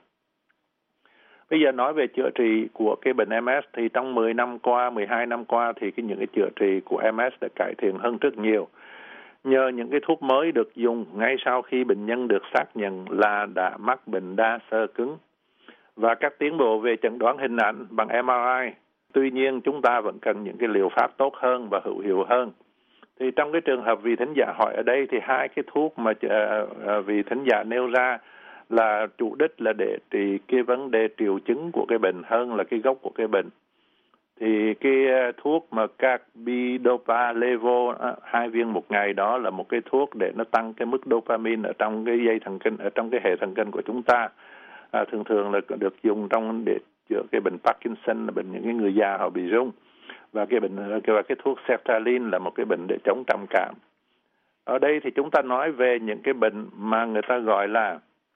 Bây giờ nói về chữa trị của cái bệnh MS thì trong 10 năm qua, 12 năm qua thì những cái chữa trị của MS đã cải thiện hơn rất nhiều. Nhờ những cái thuốc mới được dùng ngay sau khi bệnh nhân được xác nhận là đã mắc bệnh đa xơ cứng. Và các tiến bộ về chẩn đoán hình ảnh bằng MRI. Tuy nhiên chúng ta vẫn cần những cái liệu pháp tốt hơn và hữu hiệu hơn. Thì trong cái trường hợp vị thính giả hỏi ở đây thì 2 cái thuốc mà vị thính giả nêu ra là chủ đích là để trị cái vấn đề triệu chứng của cái bệnh hơn là cái gốc của cái bệnh. Thì cái thuốc mà carbidopa levo 2 viên một ngày đó là một cái thuốc để nó tăng cái mức dopamine ở trong cái dây thần kinh, ở trong cái hệ thần kinh của chúng ta. Thường thường là được dùng trong để chữa cái bệnh Parkinson, là bệnh những cái người già họ bị rung. Và cái thuốc sertraline là một cái bệnh để chống trầm cảm. Ở đây thì chúng ta nói về những cái bệnh mà người ta gọi là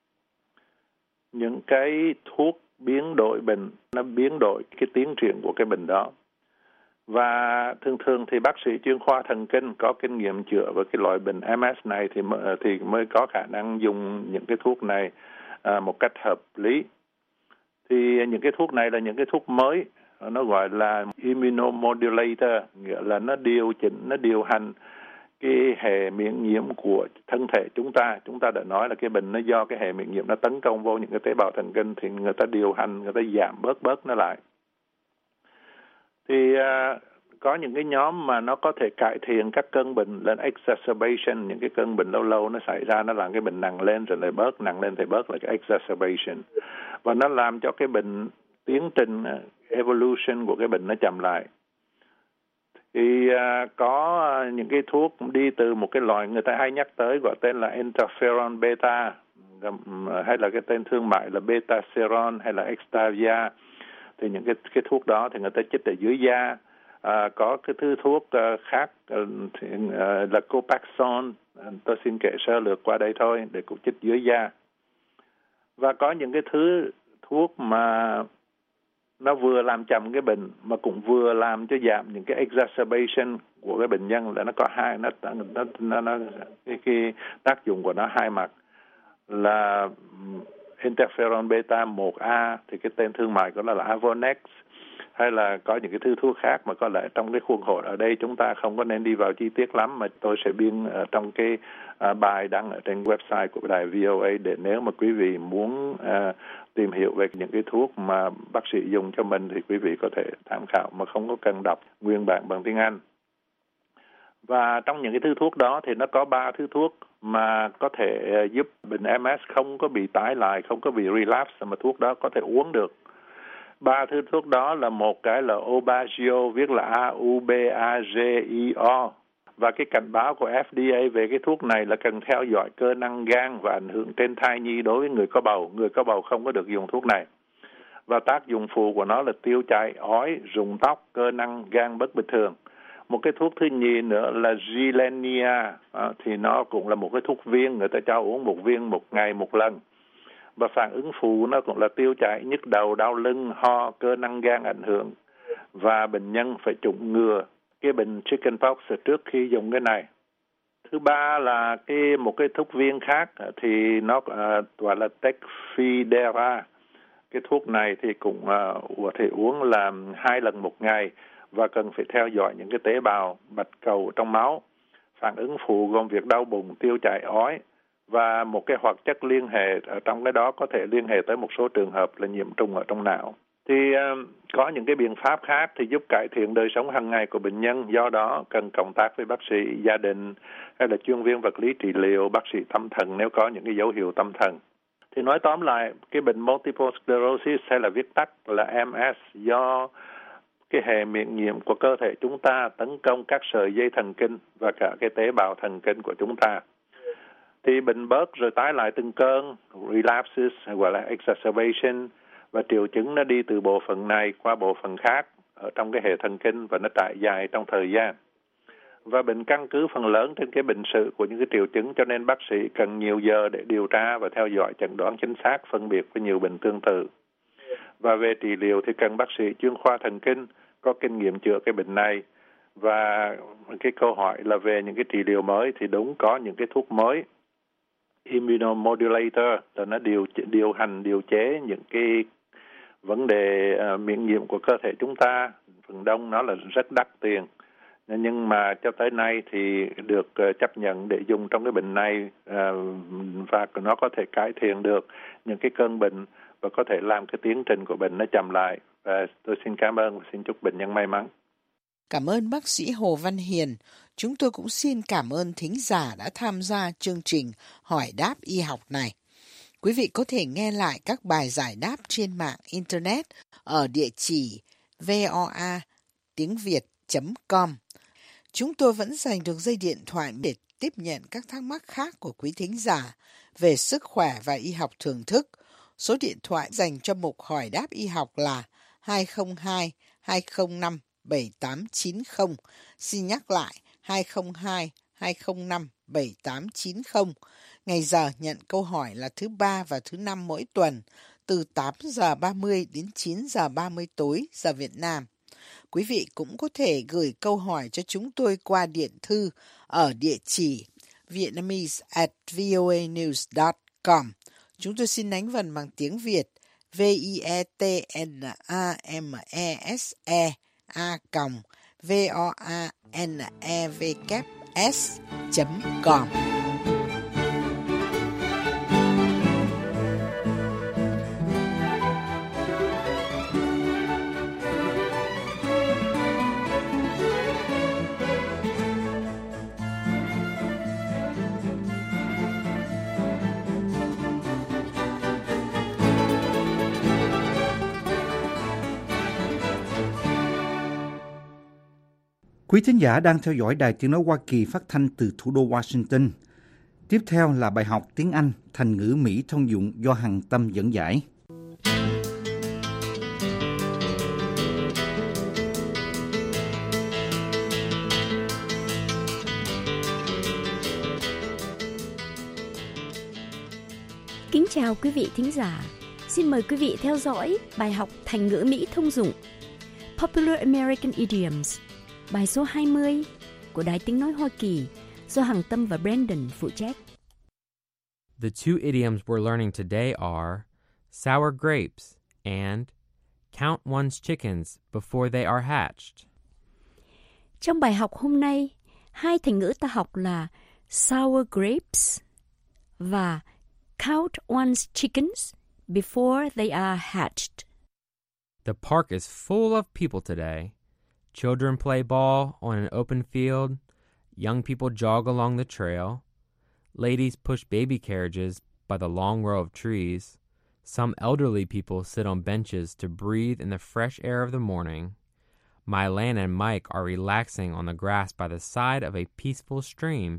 những cái thuốc biến đổi bệnh, nó biến đổi cái tiến triển của cái bệnh đó. Và thường thường thì bác sĩ chuyên khoa thần kinh có kinh nghiệm chữa với cái loại bệnh MS này thì mới có khả năng dùng những cái thuốc này một cách hợp lý. Thì những cái thuốc này là những cái thuốc mới, nó gọi là immunomodulator, nghĩa là nó điều chỉnh, nó điều hành cái hệ miễn nhiễm của thân thể chúng ta. Chúng ta đã nói là cái bệnh nó do cái hệ miễn nhiễm nó tấn công vô những cái tế bào thần kinh thì người ta điều hành, người ta giảm bớt nó lại. Thì có những cái nhóm mà nó có thể cải thiện các cơn bệnh lên exacerbation, những cái cơn bệnh lâu lâu nó xảy ra, nó làm cái bệnh nặng lên rồi lại bớt, nặng lên thì bớt là cái exacerbation. Và nó làm cho cái bệnh tiến trình evolution của cái bệnh nó chậm lại. Thì có những cái thuốc đi từ một cái loại người ta hay nhắc tới gọi tên là interferon beta, hay là cái tên thương mại là betaseron hay là Extavia. Thì những cái thuốc đó thì người ta chích ở dưới da. Có cái thứ thuốc khác là Copaxone, tôi xin kể sơ lược qua đây thôi, để cũng chích dưới da. Và có những cái thứ thuốc mà nó vừa làm chậm cái bệnh mà cũng vừa làm cho giảm những cái exacerbation của cái bệnh nhân, là nó có hai, cái tác dụng của nó hai mặt. Là interferon beta 1A thì cái tên thương mại của nó là Avonex, hay là có những cái thứ thuốc khác mà có lẽ trong cái khuôn khổ ở đây chúng ta không có nên đi vào chi tiết lắm, mà tôi sẽ biên trong cái bài đăng ở trên website của đài VOA, để nếu mà quý vị muốn tìm hiểu về những cái thuốc mà bác sĩ dùng cho mình thì quý vị có thể tham khảo mà không có cần đọc nguyên bản bằng tiếng Anh. Và trong những cái thứ thuốc đó thì nó có 3 thứ thuốc mà có thể giúp bệnh MS không có bị tái lại, không có bị relapse, mà thuốc đó có thể uống được. 3 thứ thuốc đó là một cái là Aubagio, viết là AUBAGIO. Và cái cảnh báo của FDA về cái thuốc này là cần theo dõi cơ năng gan và ảnh hưởng trên thai nhi đối với người có bầu. Người có bầu không có được dùng thuốc này. Và tác dụng phụ của nó là tiêu chảy, ói, rụng tóc, cơ năng gan bất bình thường. Một cái thuốc thứ nhì nữa là Gilenya, thì nó cũng là một cái thuốc viên, người ta cho uống một viên một ngày một lần. Và phản ứng phụ nó cũng là tiêu chảy, nhức đầu, đau lưng, ho, cơ năng gan ảnh hưởng. Và bệnh nhân phải chủng ngừa cái bệnh chickenpox trước khi dùng cái này. Thứ ba là một cái thuốc viên khác thì nó gọi là Tecfidera. Cái thuốc này thì cũng có thể uống là 2 lần một ngày và cần phải theo dõi những cái tế bào bạch cầu trong máu. Phản ứng phụ gồm việc đau bụng, tiêu chảy, ói và một cái hoạt chất liên hệ ở trong cái đó có thể liên hệ tới một số trường hợp là nhiễm trùng ở trong não. Thì có những cái biện pháp khác thì giúp cải thiện đời sống hàng ngày của bệnh nhân, do đó cần cộng tác với bác sĩ, gia đình hay là chuyên viên vật lý trị liệu, bác sĩ tâm thần nếu có những cái dấu hiệu tâm thần. Thì nói tóm lại, cái bệnh multiple sclerosis hay là viết tắt là MS do cái hệ miễn nhiễm của cơ thể chúng ta tấn công các sợi dây thần kinh và cả cái tế bào thần kinh của chúng ta. Thì bệnh bớt rồi tái lại từng cơn, relapses gọi là exacerbation, và triệu chứng nó đi từ bộ phận này qua bộ phận khác ở trong cái hệ thần kinh và nó trải dài trong thời gian. Và bệnh căn cứ phần lớn trên cái bệnh sử của những cái triệu chứng, cho nên bác sĩ cần nhiều giờ để điều tra và theo dõi chẩn đoán chính xác, phân biệt với nhiều bệnh tương tự. Và về trị liệu thì cần bác sĩ chuyên khoa thần kinh có kinh nghiệm chữa cái bệnh này. Và cái câu hỏi là về những cái trị liệu mới thì đúng có những cái thuốc mới. Immunomodulator là nó điều chế những cái vấn đề miễn nhiễm của cơ thể chúng ta. Phần đông nó là rất đắt tiền. Nhưng mà cho tới nay thì được chấp nhận để dùng trong cái bệnh này, và nó có thể cải thiện được những cái cơn bệnh và có thể làm cái tiến trình của bệnh nó chậm lại. Và tôi xin cảm ơn và xin chúc bệnh nhân may mắn. Cảm ơn bác sĩ Hồ Văn Hiền. Chúng tôi cũng xin cảm ơn thính giả đã tham gia chương trình Hỏi đáp y học này. Quý vị có thể nghe lại các bài giải đáp trên mạng Internet ở địa chỉ voa.tiếng.việt.com. Chúng tôi vẫn dành được dây điện thoại để tiếp nhận các thắc mắc khác của quý thính giả về sức khỏe và y học thưởng thức. Số điện thoại dành cho mục Hỏi đáp y học là 202 205 7890. Xin nhắc lại 202 205 7890. Ngày giờ nhận câu hỏi là thứ Ba và thứ Năm mỗi tuần từ 8 giờ 30 đến 9 giờ 30 tối giờ Việt Nam. Quý vị cũng có thể gửi câu hỏi cho chúng tôi qua điện thư ở địa chỉ vietnamese@voanews.com. Chúng tôi xin đánh vần bằng tiếng Việt vietnamese@voanevks.com. Quý thính giả đang theo dõi Đài Tiếng Nói Hoa Kỳ phát thanh từ thủ đô Washington. Tiếp theo là bài học tiếng Anh thành ngữ Mỹ thông dụng do Hằng Tâm dẫn giải. Kính chào quý vị thính giả. Xin mời quý vị theo dõi bài học thành ngữ Mỹ thông dụng Popular American Idioms, bài số 20 của Đài Tiếng Nói Hoa Kỳ do Hằng Tâm và Brandon phụ trách. The two idioms we're learning today are sour grapes and count one's chickens before they are hatched. Trong bài học hôm nay, hai thành ngữ ta học là sour grapes và count one's chickens before they are hatched. The park is full of people today. Children play ball on an open field. Young people jog along the trail. Ladies push baby carriages by the long row of trees. Some elderly people sit on benches to breathe in the fresh air of the morning. Mylan and Mike are relaxing on the grass by the side of a peaceful stream.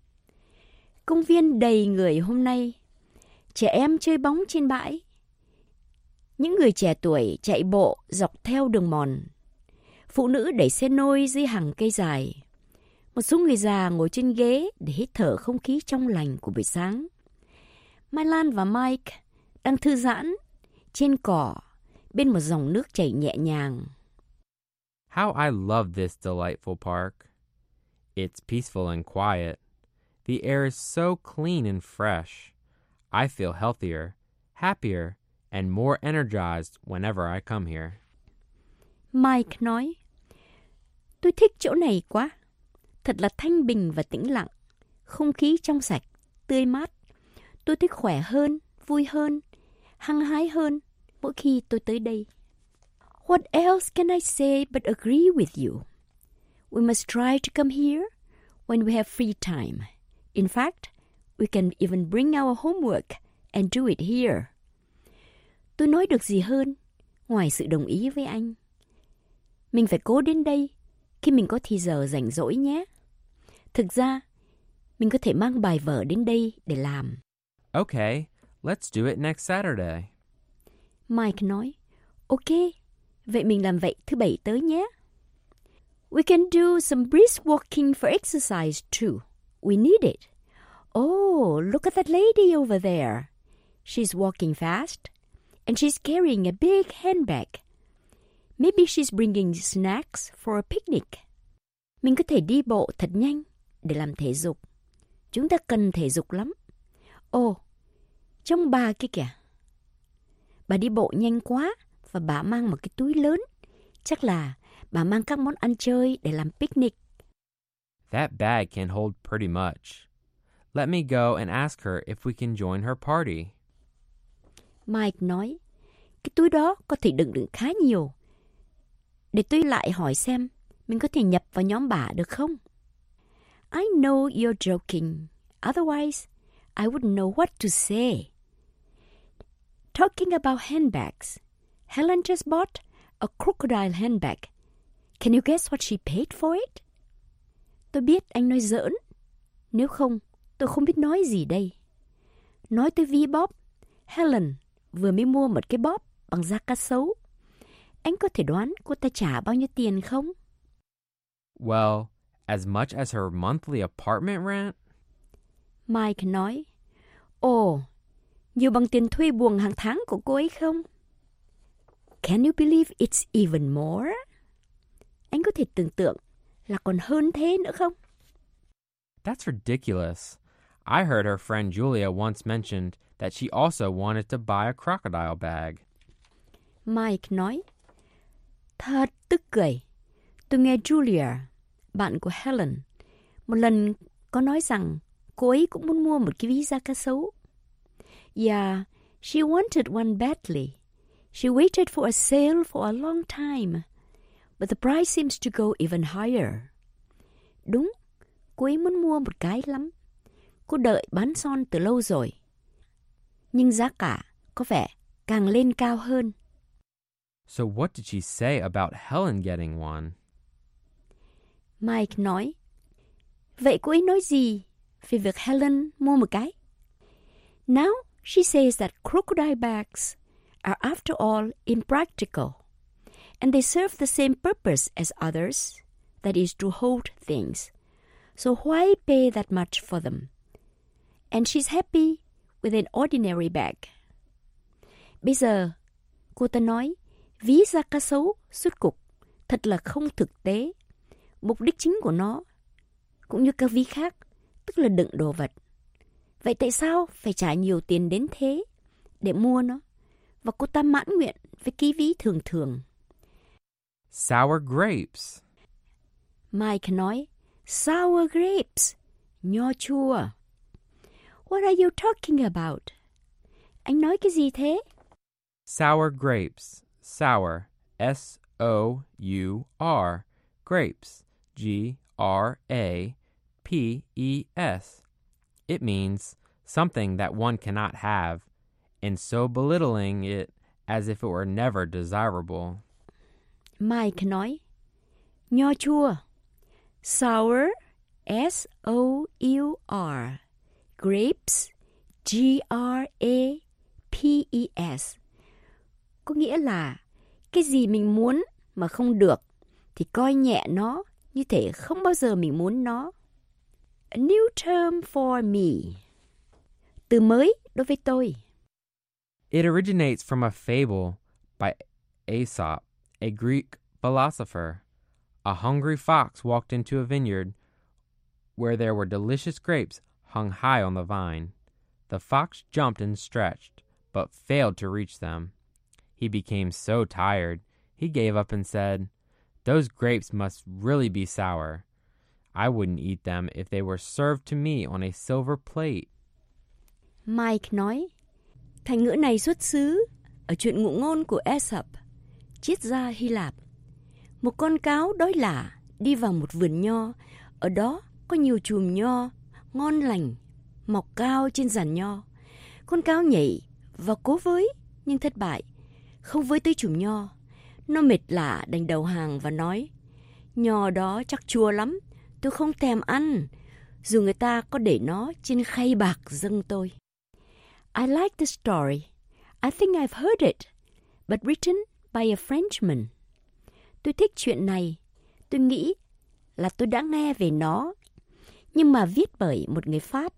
Công viên đầy người hôm nay. Trẻ em chơi bóng trên bãi. Những người trẻ tuổi chạy bộ dọc theo đường mòn. Phụ nữ đẩy xe nôi dưới hàng cây dài. Một số người già ngồi trên ghế để hít thở không khí trong lành của buổi sáng. Mai Lan và Mike đang thư giãn trên cỏ bên một dòng nước chảy nhẹ nhàng. How I love this delightful park. It's peaceful and quiet. The air is so clean and fresh. I feel healthier, happier, and more energized whenever I come here. Mike nói, tôi thích chỗ này quá. Thật là thanh bình và tĩnh lặng. Không khí trong sạch, tươi mát. Tôi thích khỏe hơn, vui hơn, hăng hái hơn mỗi khi tôi tới đây. What else can I say but agree with you? We must try to come here when we have free time. In fact, we can even bring our homework and do it here. Tôi nói được gì hơn ngoài sự đồng ý với anh. Mình phải cố đến đây khi mình có thì giờ rảnh rỗi nhé. Thực ra, mình có thể mang bài vở đến đây để làm. Okay, let's do it next Saturday. Mike nói, ok, vậy mình làm vậy thứ Bảy tới nhé. We can do some brisk walking for exercise too. We need it. Oh, look at that lady over there. She's walking fast, and she's carrying a big handbag. Maybe she's bringing snacks for a picnic. Mình có thể đi bộ thật nhanh để làm thể dục. Chúng ta cần thể dục lắm. Ồ, trông bà kia kìa. Bà đi bộ nhanh quá và bà mang một cái túi lớn. Chắc là bà mang các món ăn chơi để làm picnic. That bag can hold pretty much. Let me go and ask her if we can join her party. Mike nói, cái túi đó có thể đựng khá nhiều. Để tôi lại hỏi xem mình có thể nhập vào nhóm bà được không? I know you're joking. Otherwise, I wouldn't know what to say. Talking about handbags, Helen just bought a crocodile handbag. Can you guess what she paid for it? Tôi biết anh nói giỡn. Nếu không, tôi không biết nói gì đây. Nói tới ví bóp, Helen vừa mới mua một cái bóp bằng da cá sấu. Anh có thể đoán cô ta trả bao nhiêu tiền không? Well, as much as her monthly apartment rent? Mike nói, ồ, nhiều bằng tiền thuê buồng hàng tháng của cô ấy không? Can you believe it's even more? Anh có thể tưởng tượng là còn hơn thế nữa không? That's ridiculous. I heard her friend Julia once mentioned that she also wanted to buy a crocodile bag. Mike nói, thật tức cười. Tôi nghe Julia, bạn của Helen, một lần có nói rằng cô ấy cũng muốn mua một cái ví da cá sấu. Yeah, she wanted one badly. She waited for a sale for a long time, but the price seems to go even higher. Đúng, cô ấy muốn mua một cái lắm. Cô đợi bán son từ lâu rồi. Nhưng giá cả có vẻ càng lên cao hơn. So what did she say about Helen getting one? Mike nói. Vậy cô ấy nói gì về việc Helen mua một cái? Now she says that crocodile bags are after all impractical, and they serve the same purpose as others, that is to hold things. So why pay that much for them? And she's happy with an ordinary bag. Bây giờ, cô ta nói, ví da cá sấu sút cục thật là không thực tế. Mục đích chính của nó, cũng như các ví khác, tức là đựng đồ vật. Vậy tại sao phải trả nhiều tiền đến thế để mua nó? Và cô ta mãn nguyện với cái ví thường thường. Sour grapes. Mike nói, sour grapes, nho chua. What are you talking about? Anh nói cái gì thế? Sour grapes. Sour. S-O-U-R. Grapes. G-R-A-P-E-S. It means something that one cannot have, and so belittling it as if it were never desirable. Mike nói, nho chua. Sour. S-O-U-R. Grapes. G-R-A-P-E-S. Có nghĩa là cái gì mình muốn mà không được thì coi nhẹ nó như thể không bao giờ mình muốn nó. A new term for me. Từ mới đối với tôi. It originates from a fable by Aesop, a Greek philosopher. A hungry fox walked into a vineyard where there were delicious grapes hung high on the vine. The fox jumped and stretched, but failed to reach them. He became so tired, he gave up and said, "Those grapes must really be sour. I wouldn't eat them if they were served to me on a silver plate." Mike nói, thành ngữ này xuất xứ ở chuyện ngụ ngôn của Aesop, triết gia Hy Lạp. Một con cáo đói lả đi vào một vườn nho, ở đó có nhiều chùm nho ngon lành mọc cao trên giàn nho. Con cáo nhảy và cố với nhưng thất bại, không với tới chùm nho. Nó mệt lả đành đầu hàng và nói, nho đó chắc chua lắm, tôi không thèm ăn, dù người ta có để nó trên khay bạc dâng tôi. I like the story. I think I've heard it, but written by a Frenchman. Tôi thích chuyện này. Tôi nghĩ là tôi đã nghe về nó, nhưng mà viết bởi một người Pháp.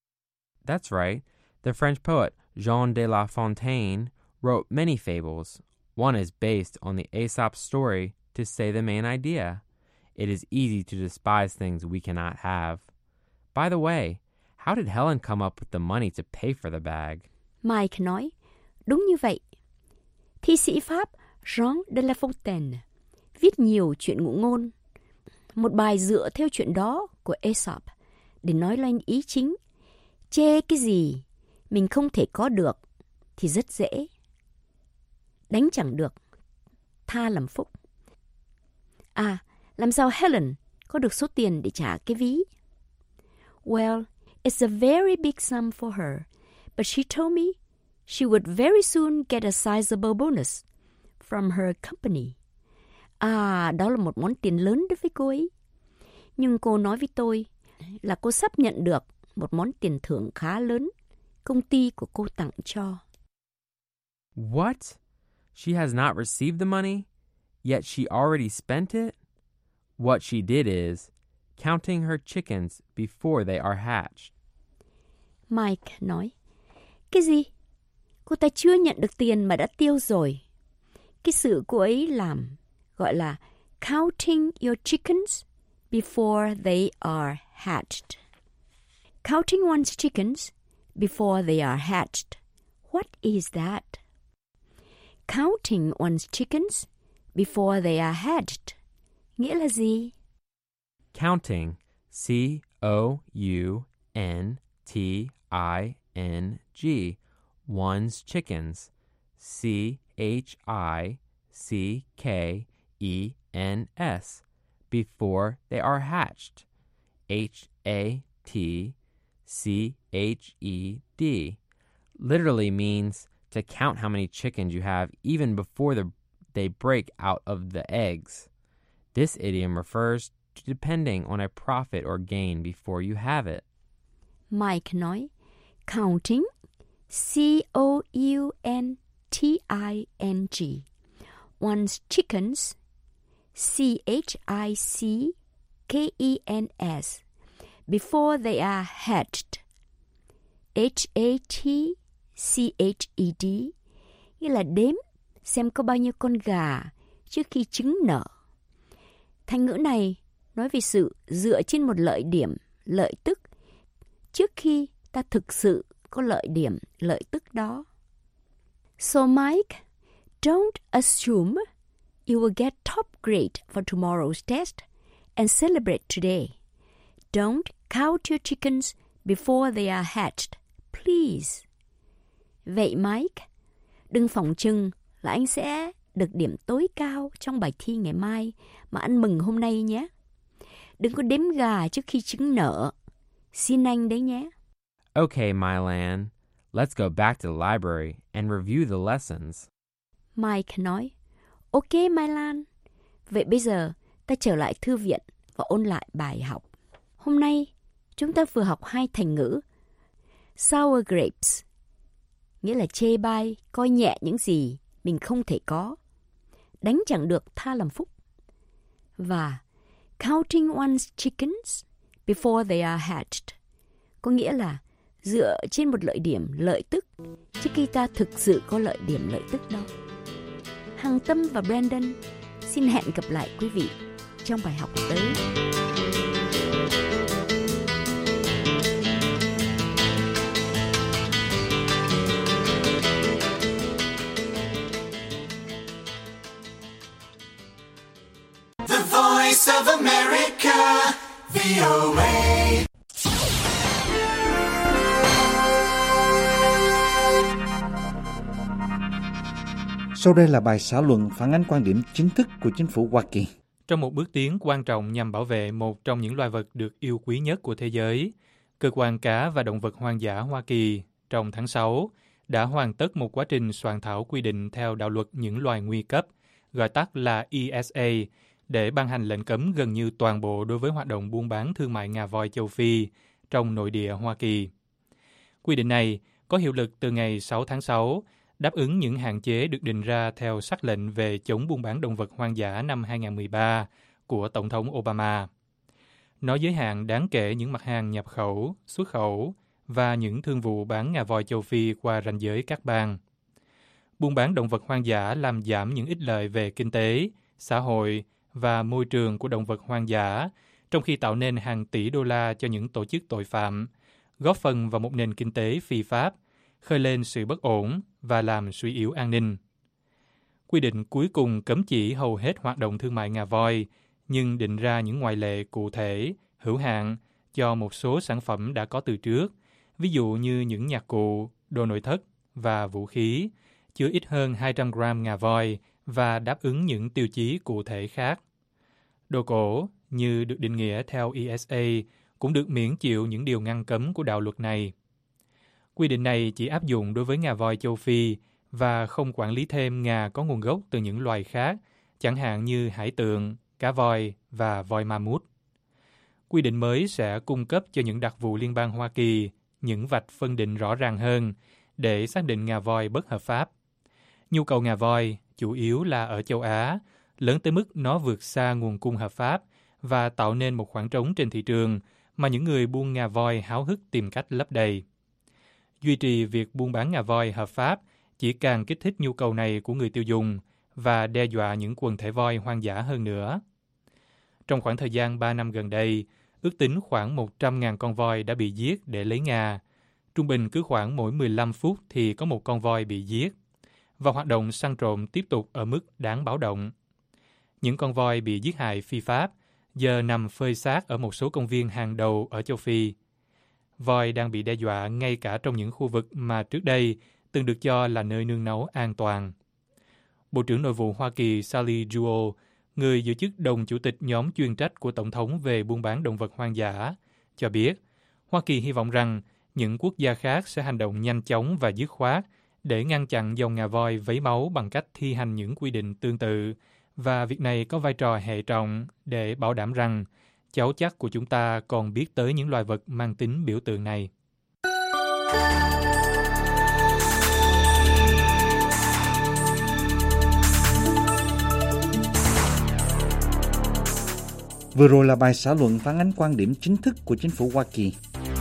That's right. The French poet Jean de La Fontaine wrote many fables. One is based on the Aesop story to say the main idea. It is easy to despise things we cannot have. By the way, how did Helen come up with the money to pay for the bag? Mike nói, đúng như vậy. Thi sĩ Pháp Jean de La Fontaine viết nhiều chuyện ngụ ngôn. Một bài dựa theo chuyện đó của Aesop để nói lên ý chính. Chê cái gì mình không thể có được thì rất dễ. Đánh chẳng được, tha làm phúc. À, làm sao Helen có được số tiền để trả cái ví? Well, it's a very big sum for her, but she told me she would very soon get a sizable bonus from her company. À, đó là một món tiền lớn đối với cô ấy. Nhưng cô nói với tôi là cô sắp nhận được một món tiền thưởng khá lớn công ty của cô tặng cho. What? She has not received the money, yet she already spent it? What she did is counting her chickens before they are hatched. Mike nói, cái gì? Cô ta chưa nhận được tiền mà đã tiêu rồi. Cái sự cô ấy làm gọi là counting your chickens before they are hatched. Counting one's chickens before they are hatched. What is that? Counting one's chickens before they are hatched. Nghĩa là gì? Counting, C-O-U-N-T-I-N-G, one's chickens, C-H-I-C-K-E-N-S, before they are hatched, H-A-T-C-H-E-D, literally means to count how many chickens you have even before they break out of the eggs. This idiom refers depending on a profit or gain before you have it. Mike nói, counting, C-O-U-N-T-I-N-G, one's chickens, C-H-I-C-K-E-N-S, before they are hatched, H-A-T-C-H-E-D, nghĩa là đếm xem có bao nhiêu con gà trước khi trứng nở. Thành ngữ này nói về sự dựa trên một lợi điểm, lợi tức, trước khi ta thực sự có lợi điểm, lợi tức đó. So Mike, don't assume you will get top grade for tomorrow's test and celebrate today. Don't count your chickens before they are hatched, please. Vậy Mike, đừng phỏng chừng là anh sẽ được điểm tối cao trong bài thi ngày mai mà anh mừng hôm nay nhé. Đừng có đếm gà trước khi trứng nở. Xin anh đấy nhé. Okay, Mylan, let's go back to the library and review the lessons. Mike nói, ok Mylan, vậy bây giờ ta trở lại thư viện và ôn lại bài học. Hôm nay, chúng ta vừa học 2 thành ngữ. Sour grapes, nghĩa là chê bai, coi nhẹ những gì mình không thể có. Đánh chẳng được tha làm phúc. Và counting one's chickens before they are hatched, có nghĩa là dựa trên một lợi điểm, lợi tức trước khi ta thực sự có lợi điểm, lợi tức đó. Hằng Tâm và Brandon xin hẹn gặp lại quý vị trong bài học tới. The Voice of America, VOA. Sau đây là bài xã luận phản ánh quan điểm chính thức của chính phủ Hoa Kỳ. Trong một bước tiến quan trọng nhằm bảo vệ một trong những loài vật được yêu quý nhất của thế giới, Cơ quan Cá và Động vật Hoang dã Hoa Kỳ trong tháng 6 đã hoàn tất một quá trình soạn thảo quy định theo đạo luật những loài nguy cấp, gọi tắt là ESA, để ban hành lệnh cấm gần như toàn bộ đối với hoạt động buôn bán thương mại ngà voi châu Phi trong nội địa Hoa Kỳ. Quy định này có hiệu lực từ ngày 6 tháng 6, đáp ứng những hạn chế được định ra theo sắc lệnh về chống buôn bán động vật hoang dã năm 2013 của Tổng thống Obama. Nó giới hạn đáng kể những mặt hàng nhập khẩu, xuất khẩu và những thương vụ bán ngà voi châu Phi qua ranh giới các bang. Buôn bán động vật hoang dã làm giảm những ích lợi về kinh tế, xã hội và môi trường của động vật hoang dã, trong khi tạo nên hàng tỷ đô la cho những tổ chức tội phạm, góp phần vào một nền kinh tế phi pháp, khơi lên sự bất ổn và làm suy yếu an ninh. Quy định cuối cùng cấm chỉ hầu hết hoạt động thương mại ngà voi, nhưng định ra những ngoại lệ cụ thể, hữu hạn cho một số sản phẩm đã có từ trước, ví dụ như những nhạc cụ, đồ nội thất và vũ khí, chứa ít hơn 200 gram ngà voi và đáp ứng những tiêu chí cụ thể khác. Đồ cổ, như được định nghĩa theo ESA, cũng được miễn chịu những điều ngăn cấm của đạo luật này. Quy định này chỉ áp dụng đối với ngà voi châu Phi và không quản lý thêm ngà có nguồn gốc từ những loài khác, chẳng hạn như hải tượng, cá voi và voi ma mút. Quy định mới sẽ cung cấp cho những đặc vụ liên bang Hoa Kỳ những vạch phân định rõ ràng hơn để xác định ngà voi bất hợp pháp. Nhu cầu ngà voi, chủ yếu là ở châu Á, lớn tới mức nó vượt xa nguồn cung hợp pháp và tạo nên một khoảng trống trên thị trường mà những người buôn ngà voi háo hức tìm cách lấp đầy. Duy trì việc buôn bán ngà voi hợp pháp chỉ càng kích thích nhu cầu này của người tiêu dùng và đe dọa những quần thể voi hoang dã hơn nữa. Trong khoảng thời gian 3 năm gần đây, ước tính khoảng 100.000 con voi đã bị giết để lấy ngà. Trung bình cứ khoảng mỗi 15 phút thì có một con voi bị giết. Và hoạt động săn trộm tiếp tục ở mức đáng báo động. Những con voi bị giết hại phi pháp giờ nằm phơi xác ở một số công viên hàng đầu ở châu Phi. Voi đang bị đe dọa ngay cả trong những khu vực mà trước đây từng được cho là nơi nương náu an toàn. Bộ trưởng Nội vụ Hoa Kỳ Sally Jewell, người giữ chức đồng chủ tịch nhóm chuyên trách của Tổng thống về buôn bán động vật hoang dã, cho biết Hoa Kỳ hy vọng rằng những quốc gia khác sẽ hành động nhanh chóng và dứt khoát để ngăn chặn dòng ngà voi vấy máu bằng cách thi hành những quy định tương tự và việc này có vai trò hệ trọng để bảo đảm rằng cháu chắt của chúng ta còn biết tới những loài vật mang tính biểu tượng này. Vừa rồi là bài xã luận phản ánh quan điểm chính thức của chính phủ Hoa Kỳ.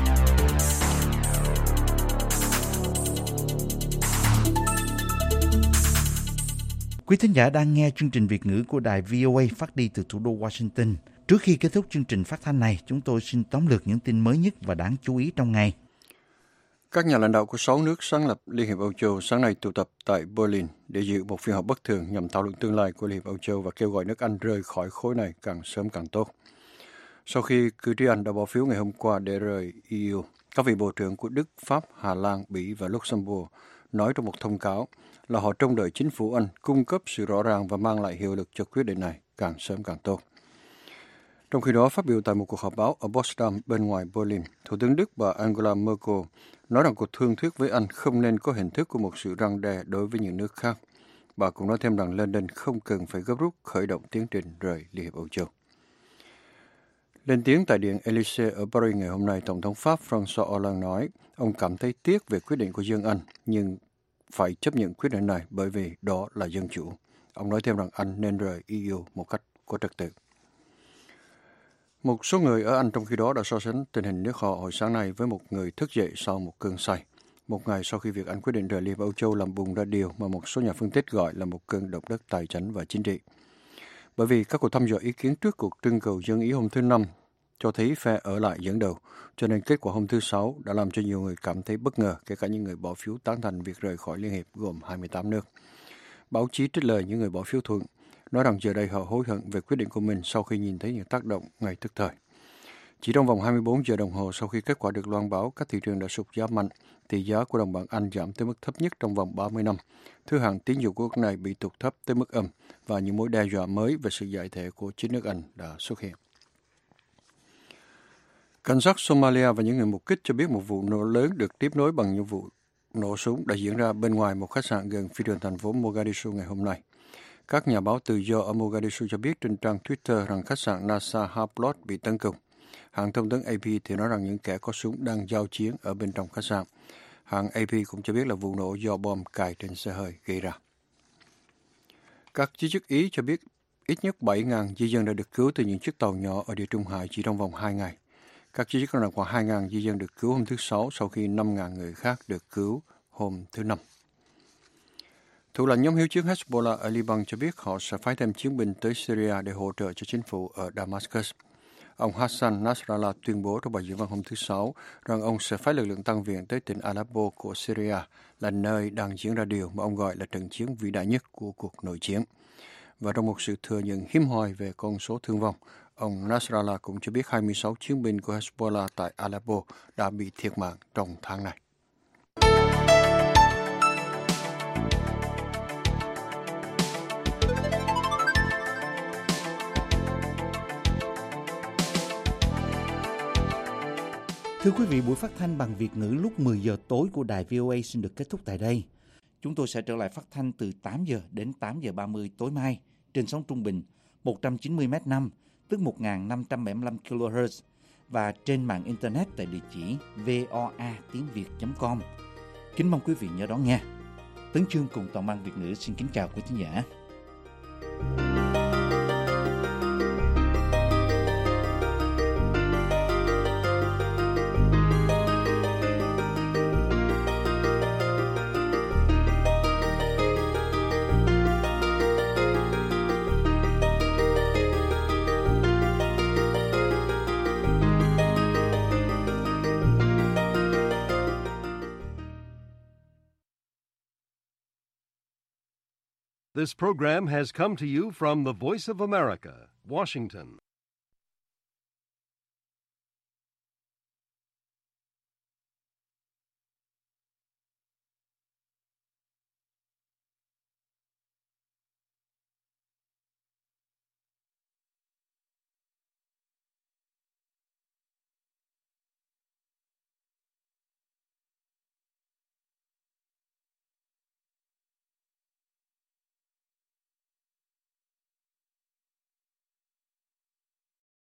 Quý thính giả đang nghe chương trình Việt ngữ của đài VOA phát đi từ thủ đô Washington. Trước khi kết thúc chương trình phát thanh này, chúng tôi xin tóm lược những tin mới nhất và đáng chú ý trong ngày. Các nhà lãnh đạo của 6 nước sáng lập Liên hiệp Âu Châu sáng nay tụ tập tại Berlin để dự một phiên họp bất thường nhằm thảo luận tương lai của Liên hiệp Âu Châu và kêu gọi nước Anh rời khỏi khối này càng sớm càng tốt. Sau khi cử tri Anh đã bỏ phiếu ngày hôm qua để rời EU, các vị bộ trưởng của Đức, Pháp, Hà Lan, Bỉ và Luxembourg nói trong một thông cáo là họ trông đợi chính phủ Anh cung cấp sự rõ ràng và mang lại hiệu lực cho quyết định này càng sớm càng tốt. Trong khi đó, phát biểu tại một cuộc họp báo ở Potsdam bên ngoài Berlin, Thủ tướng Đức bà Angela Merkel nói rằng cuộc thương thuyết với Anh không nên có hình thức của một sự răn đe đối với những nước khác. Bà cũng nói thêm rằng London không cần phải gấp rút khởi động tiến trình rời Liên hiệp Âu Châu. Lên tiếng tại Điện Élysée ở Paris ngày hôm nay, Tổng thống Pháp François Hollande nói ông cảm thấy tiếc về quyết định của dân Anh, nhưng phải chấp nhận quyết định này bởi vì đó là dân chủ. Ông nói thêm rằng Anh nên rời EU một cách có trật tự. Một số người ở Anh trong khi đó đã so sánh tình hình nước họ hồi sáng nay với một người thức dậy sau một cơn say. Một ngày sau khi việc Anh quyết định rời Liên hiệp Âu Châu làm bùng ra điều mà một số nhà phân tích gọi là một cơn động đất tài chính và chính trị. Bởi vì các cuộc thăm dò ý kiến trước cuộc trưng cầu dân ý hôm thứ Năm cho thấy phe ở lại dẫn đầu, cho nên kết quả hôm thứ Sáu đã làm cho nhiều người cảm thấy bất ngờ, kể cả những người bỏ phiếu tán thành việc rời khỏi Liên hiệp gồm 28 nước. Báo chí trích lời những người bỏ phiếu thuận, nói rằng giờ đây họ hối hận về quyết định của mình sau khi nhìn thấy những tác động ngay tức thời. Chỉ trong vòng 24 giờ đồng hồ sau khi kết quả được loan báo, các thị trường đã sụt giá mạnh, tỷ giá của đồng bảng Anh giảm tới mức thấp nhất trong vòng 30 năm. Thứ hạng tín dụng của nước này bị tụt thấp tới mức âm và những mối đe dọa mới về sự giải thể của chính nước Anh đã xuất hiện. Cảnh sát Somalia và những người mục kích cho biết một vụ nổ lớn được tiếp nối bằng những vụ nổ súng đã diễn ra bên ngoài một khách sạn gần phi trường thành phố Mogadishu ngày hôm nay. Các nhà báo tự do ở Mogadishu cho biết trên trang Twitter rằng khách sạn Nasa Haplot bị tấn công. Hãng thông tấn AP thì nói rằng những kẻ có súng đang giao chiến ở bên trong khách sạn. Hãng AP cũng cho biết là vụ nổ do bom cài trên xe hơi gây ra. Các giới chức Ý cho biết ít nhất 7.000 di dân đã được cứu từ những chiếc tàu nhỏ ở Địa Trung Hải chỉ trong vòng 2 ngày. Các giới chức nói rằng khoảng 2.000 di dân được cứu hôm thứ Sáu sau khi 5.000 người khác được cứu hôm thứ Năm. Thủ lãnh nhóm hiếu chiến Hezbollah ở Liban cho biết họ sẽ phái thêm chiến binh tới Syria để hỗ trợ cho chính phủ ở Damascus. Ông Hassan Nasrallah tuyên bố trong bài diễn văn hôm thứ Sáu rằng ông sẽ phái lực lượng tăng viện tới tỉnh Aleppo của Syria, là nơi đang diễn ra điều mà ông gọi là trận chiến vĩ đại nhất của cuộc nội chiến. Và trong một sự thừa nhận hiếm hoi về con số thương vong, ông Nasrallah cũng cho biết 26 chiến binh của Hezbollah tại Aleppo đã bị thiệt mạng trong tháng này. Thưa quý vị, buổi phát thanh bằng Việt ngữ lúc 10 giờ tối của đài VOA xin được kết thúc tại đây. Chúng tôi sẽ trở lại phát thanh từ 8 giờ đến 8 giờ 30 tối mai trên sóng trung bình 190 m5, tức 1.575 kHz và trên mạng Internet tại địa chỉ voa.tiếng.việt.com. Kính mong quý vị nhớ đón nghe. Tấn Chương cùng toàn ban Việt ngữ xin kính chào quý thính giả. This program has come to you from the Voice of America, Washington.